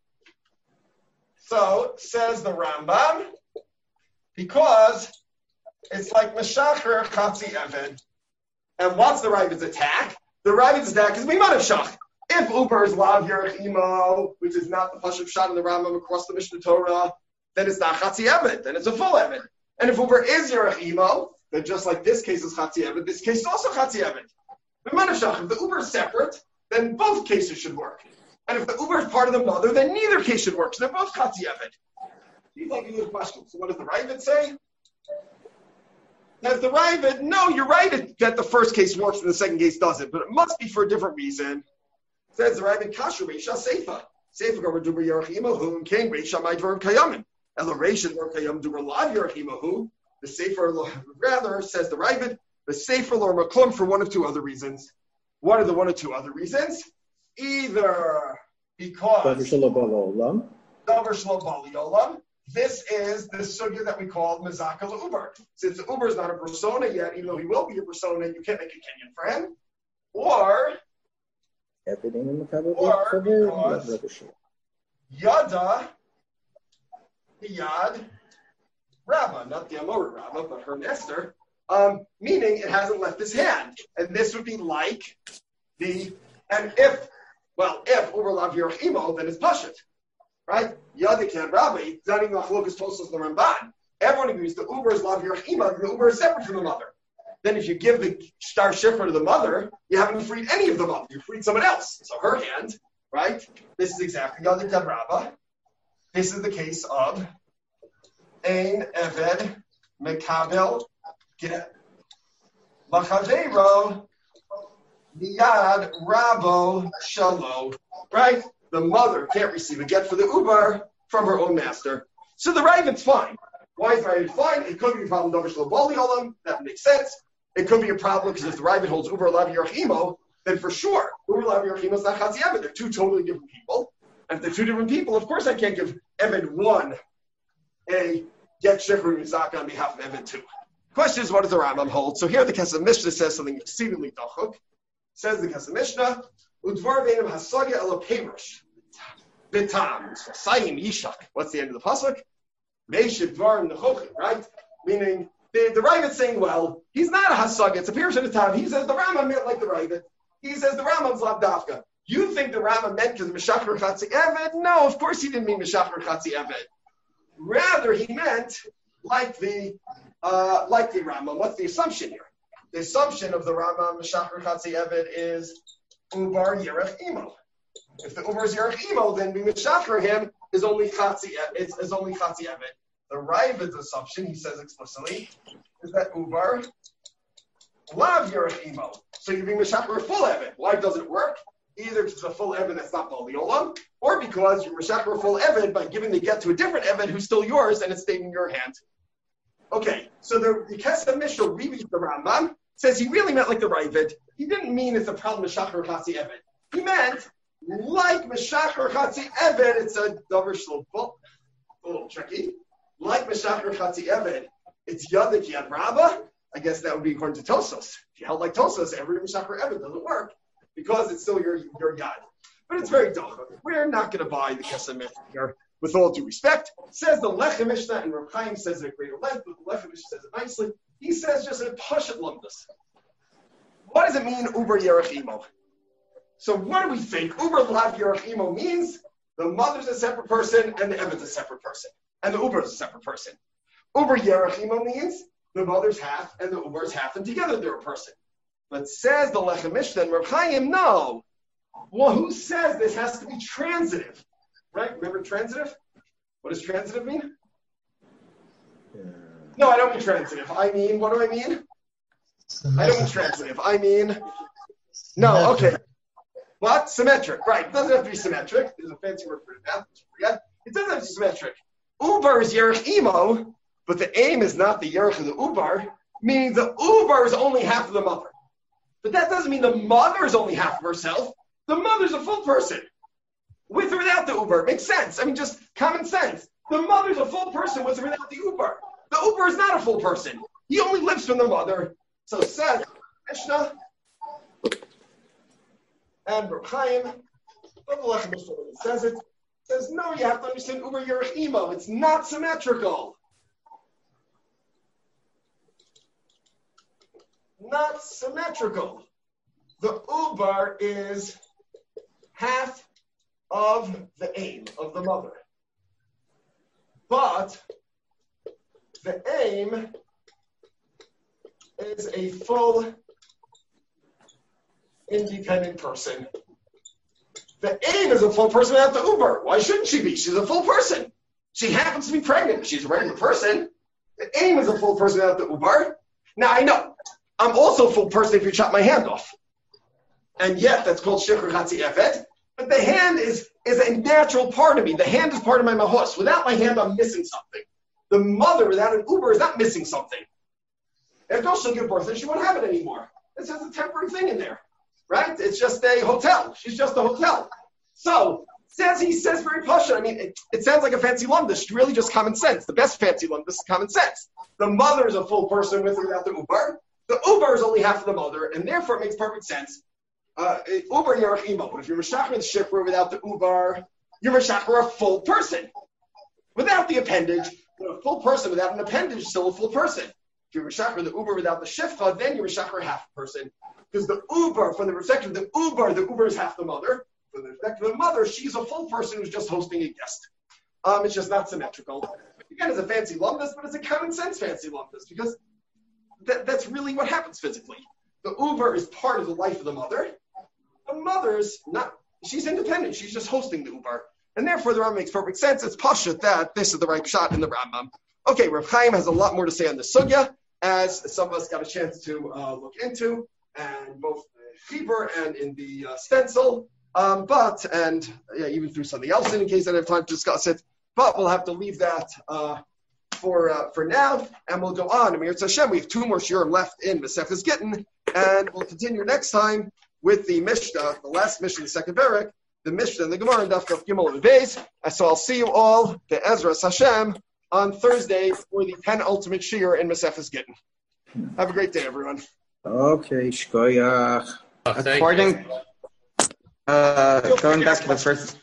So, says the Rambam, because it's like Meshacher Chatzi Eved. And what's the Ravid's attack? The Ravid's attack is Miman Shach. If Uber is Lav Yerech Imo, which is not the Pashup Shot in the Rambam across the Mishnah Torah, then it's not Chatzi Eved, then it's a full Eved. And if Uber is Yerech Imo, then just like this case is Chatzi Eved, this case is also Chatzi Eved. Miman Shach, if the Uber is separate, then both cases should work. And if the Uber is part of the mother, then neither case should work. So they're both Chatzi Eved. He's like a good question. So what does the Ravid say? Says the Ravid, no, you're right that the first case works and the second case doesn't, but it must be for a different reason. Says the Ravid, Kasher Reisha Seifa. Seifa Gomer Dubra Yerach Imahu, and King Reisha My Dvarim Kayamin. Ela Reisha Dvarim Kayam Dubra Lav Yerach Imahu. The Sefer, rather, says the Ravid, the Sefer Lor Maklum for one of two other reasons. What are the one or two other reasons? Either because Davar Shlo Bali Olam. This is the sugya that we call Mezaka Uber. Since the Uber is not a persona yet, even though he will be a persona, you can't make a Kenyan for him. Or, or because Yada, Yad, Rabba, not the Amor Rabba, but her master, um, meaning it hasn't left his hand. And this would be like the, and if, well, if Uber Lav Yerach Imo, then it's Pashut. Right? Yadikan Rabbi, Zaning Machlokas Tosos the Ramban. Everyone agrees the Uber is Lav Yerach Ima, the Uber is separate from the mother. Then if you give the star shifra to the mother, you haven't freed any of the mother. You freed someone else. So her hand, right? This is exactly Yadikan Rabbi. This is the case of Ein Eved Mekabel Get. Machavero Miyad Rabo Shalo. Right? The mother can't receive a get for the Uber from her own master. So the Ravid's fine. Why is the Ravid fine? It could be a problem. That makes sense. It could be a problem because if the Ravid holds Uber Lav Yerach Imo, then for sure, Uber Lav Yerach Imo is not Chatzi Eved. They're two totally different people. And if they're two different people, of course I can't give Eved one a get Shechur Mizaka on behalf of Eved two. Question is, what does the Rambam hold? So here the Kesef Mishnah says something exceedingly dachuk. Says the Kesef Mishnah, Udvar Veinim Hasagya Elo Perush. Bitam. Sayim Yishak. What's the end of the pasuk? Meishiv Dvarim Nechochim, right? Meaning, the, the Ravid's saying, well, he's not a Hasagya, it's a Perush in the time. He says the Rambam meant like the Ravid. He says the Rambam's Lav Dafka. You think the Rambam meant because Meshacher Chatzi Eved? No, of course he didn't mean Meshacher Chatzi Eved. Rather, he meant like the uh, like the Rambam. What's the assumption here? The assumption of the Rambam Meshacher Chatzi Eved is Ubar Yerech Imo. If the Uber is Yerech Imo, then being Meshacher him is only Chatzi is, is only Chatzi Eved. The Ravid's assumption, he says explicitly, is that Ubar Lav Yerech Imo. So you're being Meshacher full Eved. Why does it work? either because it's a full Evan that's not Bali Olam, or because you're Meshacher a full Evan by giving the get to a different Evan who's still yours and it's staying in your hand. Okay, so the, the Kesef Mishnah reads the Rambam, says he really meant like the Ravid. He didn't mean it's a problem Meshacher Chatzi Evan. He meant like Meshacher Chatzi Evan, it's a Dover Shlopel, a little tricky. Like Meshacher Chatzi Evan, it's Yadik Yad Rabba. I guess that would be according to Tosos. If you held like Tosos, every Meshacher Evan doesn't work because it's still your, your Yad. But it's very dumb. We're not going to buy the Kesef Mishnah here, with all due respect. Says the Lechem Mishnah, and Reb Chaim says it at greater length, but the Lechem Mishnah says it nicely. He says just a Pashat Lumdus. What does it mean, Uber Yerech Imo? So what do we think? Uber Lav Yerech Imo means the mother's a separate person and the Evan's a separate person. And the Uber is a separate person. Uber Yerech Imo means the mother's half and the Uber's half, and together they're a person. But says the Lechem Mishnah and Reb Chaim, no. Well, who says this has to be transitive? Right? Remember transitive? What does transitive mean? Yeah. No, I don't mean transitive. I mean, what do I mean? Symmetric. I don't mean transitive. I mean, no, okay. What? Symmetric. Right. It doesn't have to be symmetric. There's a fancy word for it now. Forget. It doesn't have to be symmetric. Uber is Yerech Imo, but the aim is not the Yerech of the Uber, meaning the Uber is only half of the mother. But that doesn't mean the mother is only half of herself. The mother's a full person. With or without the Uber. It makes sense. I mean, just common sense. The mother's a full person with or without the Uber. The Uber is not a full person. He only lives from the mother. So says Mishnah and Reb Chaim, but the Lechem Mishnah says it, says, no, you have to understand Uber Yerech Imo. It's not symmetrical. Not symmetrical. The Uber is half of the aim of the mother. But the aim is a full independent person. The aim is a full person without the Uber. Why shouldn't she be? She's a full person. She happens to be pregnant. She's a regular person. The aim is a full person without the Uber. Now I know. I'm also a full person if you chop my hand off. And yet that's called Shechur Chatzi Eved. But the hand is, is a natural part of me. The hand is part of my mahos. Without my hand, I'm missing something. The mother without an Uber is not missing something. If no, she'll give birth and she won't have it anymore. It's just a temporary thing in there. Right? It's just a hotel. She's just a hotel. So, says he says very pasha. I mean, it, it sounds like a fancy lumdus. It's really just common sense. The best fancy lumdus is common sense. The mother is a full person with or without the Uber. The Uber is only half of the mother, and therefore it makes perfect sense. Uh, Uber Yerech Imo. But if you're Meshacher the Shifra without the Uber, you're Meshacher a full person. Without the appendage, a full person without an appendage is still a full person. If you're Meshacher the Uber without the Shifra, then you're Meshacher half a person. Because the Uber, from the perspective of the Uber, the Uber is half the mother. From the perspective of the mother, she's a full person who's just hosting a guest. Um, it's just not symmetrical. Again, it's a fancy lumdus, but it's a common sense fancy lumdus, because that, that's really what happens physically. The Uber is part of the life of the mother. The mother's not, she's independent. She's just hosting the Uber. And therefore, the Rambam makes perfect sense. It's pashut that this is the right shot in the Rambam. Okay, Reb Chaim has a lot more to say on the sugya, as some of us got a chance to uh, look into, and both the Chibur and in the uh, stencil, um, but, and yeah, even through something else in case I don't have time to discuss it, but we'll have to leave that uh, for uh, for now, and we'll go on. Amir Hashem, we have two more shiurim left in Masechtas Gittin, and we'll continue next time with the Mishnah, the last Mishnah, the second Perek, the Mishnah and the Gemara, and Daf Kaf Gimel and Beis. And so I'll see you all, the Ezras Hashem, on Thursday for the penultimate shiur in Masechtas Gittin. Have a great day, everyone. Okay, shkoyach. Oh, thank According, uh, going back to the first,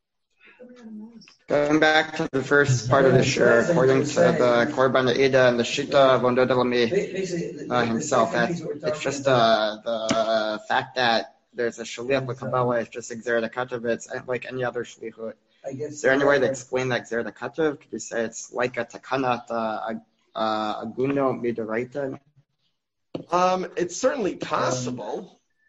going back to the first part of the shiur, according to the Korban Ida and the Shita of Ondodalami uh, himself, that it's just uh, the fact that there's a shaliach l'kabbalah, it's just Gzera Katav, it's like any other shlichut. Is there any way to explain that Gzera Katav? Could you say it's like a takanat uh, aguno midoraita? Um, it's certainly possible.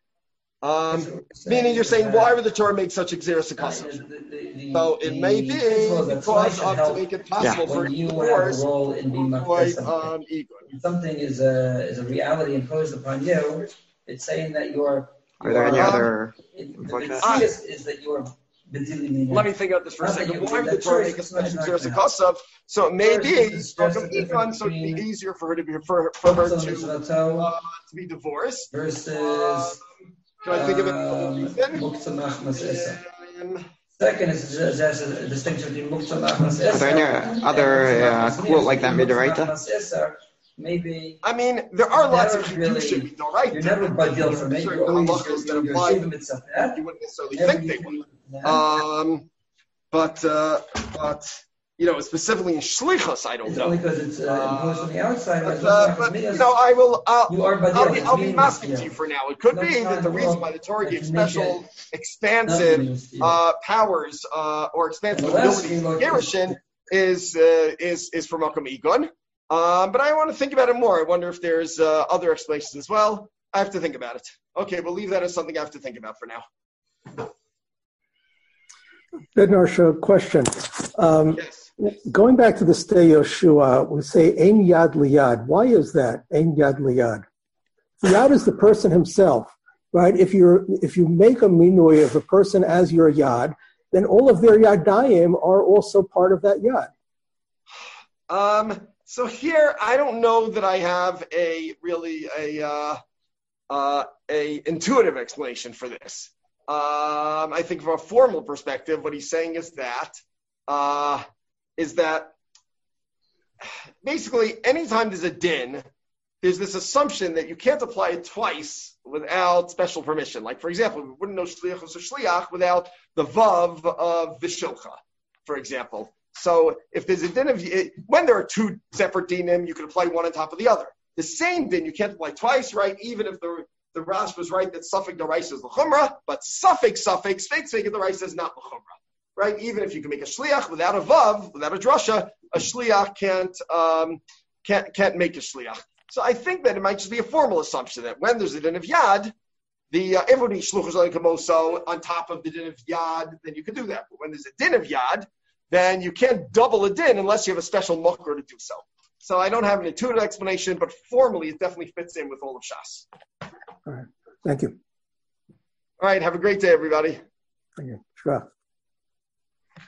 Um, meaning you're saying, why would the Torah make such a Gzeras HaKasav? So it may be because of to make it possible yeah. for divorce to avoid um, ego. When something is a, is a reality imposed upon you, it's saying that you're Are there any Um, other The influences? key is, is that you're bedealing Let me think about this for a Not that second. you- Why would the that Torah choice make a is not special right Xeris now. Akasav? So maybe First, it's just Malcolm the Egon, difference so it'd be between easier for her to be for, for her Chazal to Mitzvato uh, to be divorced. versus Uh, can I think of any other um, reason? Muktzah Machmas Esa. Um, Second is there's a distinction between Muktzah Machmas Esa. Are there any other uh, quote like that Midoraita? Maybe I mean, there are lots of Never really- Kiddushin, all right? you're never badil for me. Certain You're always halachos that you're apply, shivim itself. you wouldn't necessarily think they would. Um, but uh, but you know, specifically in shlichus, I don't It's know. only because it's uh, imposed on the outside. But, But, uh, but you know, I will. I'll, You are badil, I'll be, it's I'll be meaningless, masking yeah. to you for now. It could No be that time the at reason all why the Torah that gave you make special, it expansive nothing to you. uh, powers uh, or expansive And the last abilities thing, in like, Gerushin is uh, is is for Malcolm Egon. Um, but I want to think about it more. I wonder if there's uh, other explanations as well. I have to think about it. Okay, we'll leave that as something I have to think about for now. Bednarsha, question. Um, Yes. Going back to the Stay Yoshua, we say Ein Yad Liyad. Why is that? Ein Yad Liyad. The Yad is the person himself, right? If you're if you make a minui of a person as your Yad, then all of their Yadayim are also part of that Yad. Um, so here, I don't know that I have a really a uh, uh, a intuitive explanation for this. Um, I think from a formal perspective, what he's saying is that uh, is that basically anytime there's a din, there's this assumption that you can't apply it twice without special permission. Like, for example, we wouldn't know shliach or shliach without the vav of vishilcha, for example. So if there's a din of, when there are two separate dinim, you can apply one on top of the other. The same din you can't apply twice, right? Even if the the Rash was right that suffix deraisa is l'chumra, but suffix suffix fake fake deraisa is not l'chumra, right? Even if you can make a shliach without a vav, without a drasha, a shliach can't um, can't can't make a shliach. So I think that it might just be a formal assumption that when there's a din of yad, the uh, everybody shluchos like kamoso on top of the din of yad, then you can do that. But when there's a din of yad, then you can't double a din unless you have a special mukher to do so. So I don't have an intuitive explanation, but formally it definitely fits in with all of Shas. All right. Thank you. All right. Have a great day, everybody. Thank you. Sure.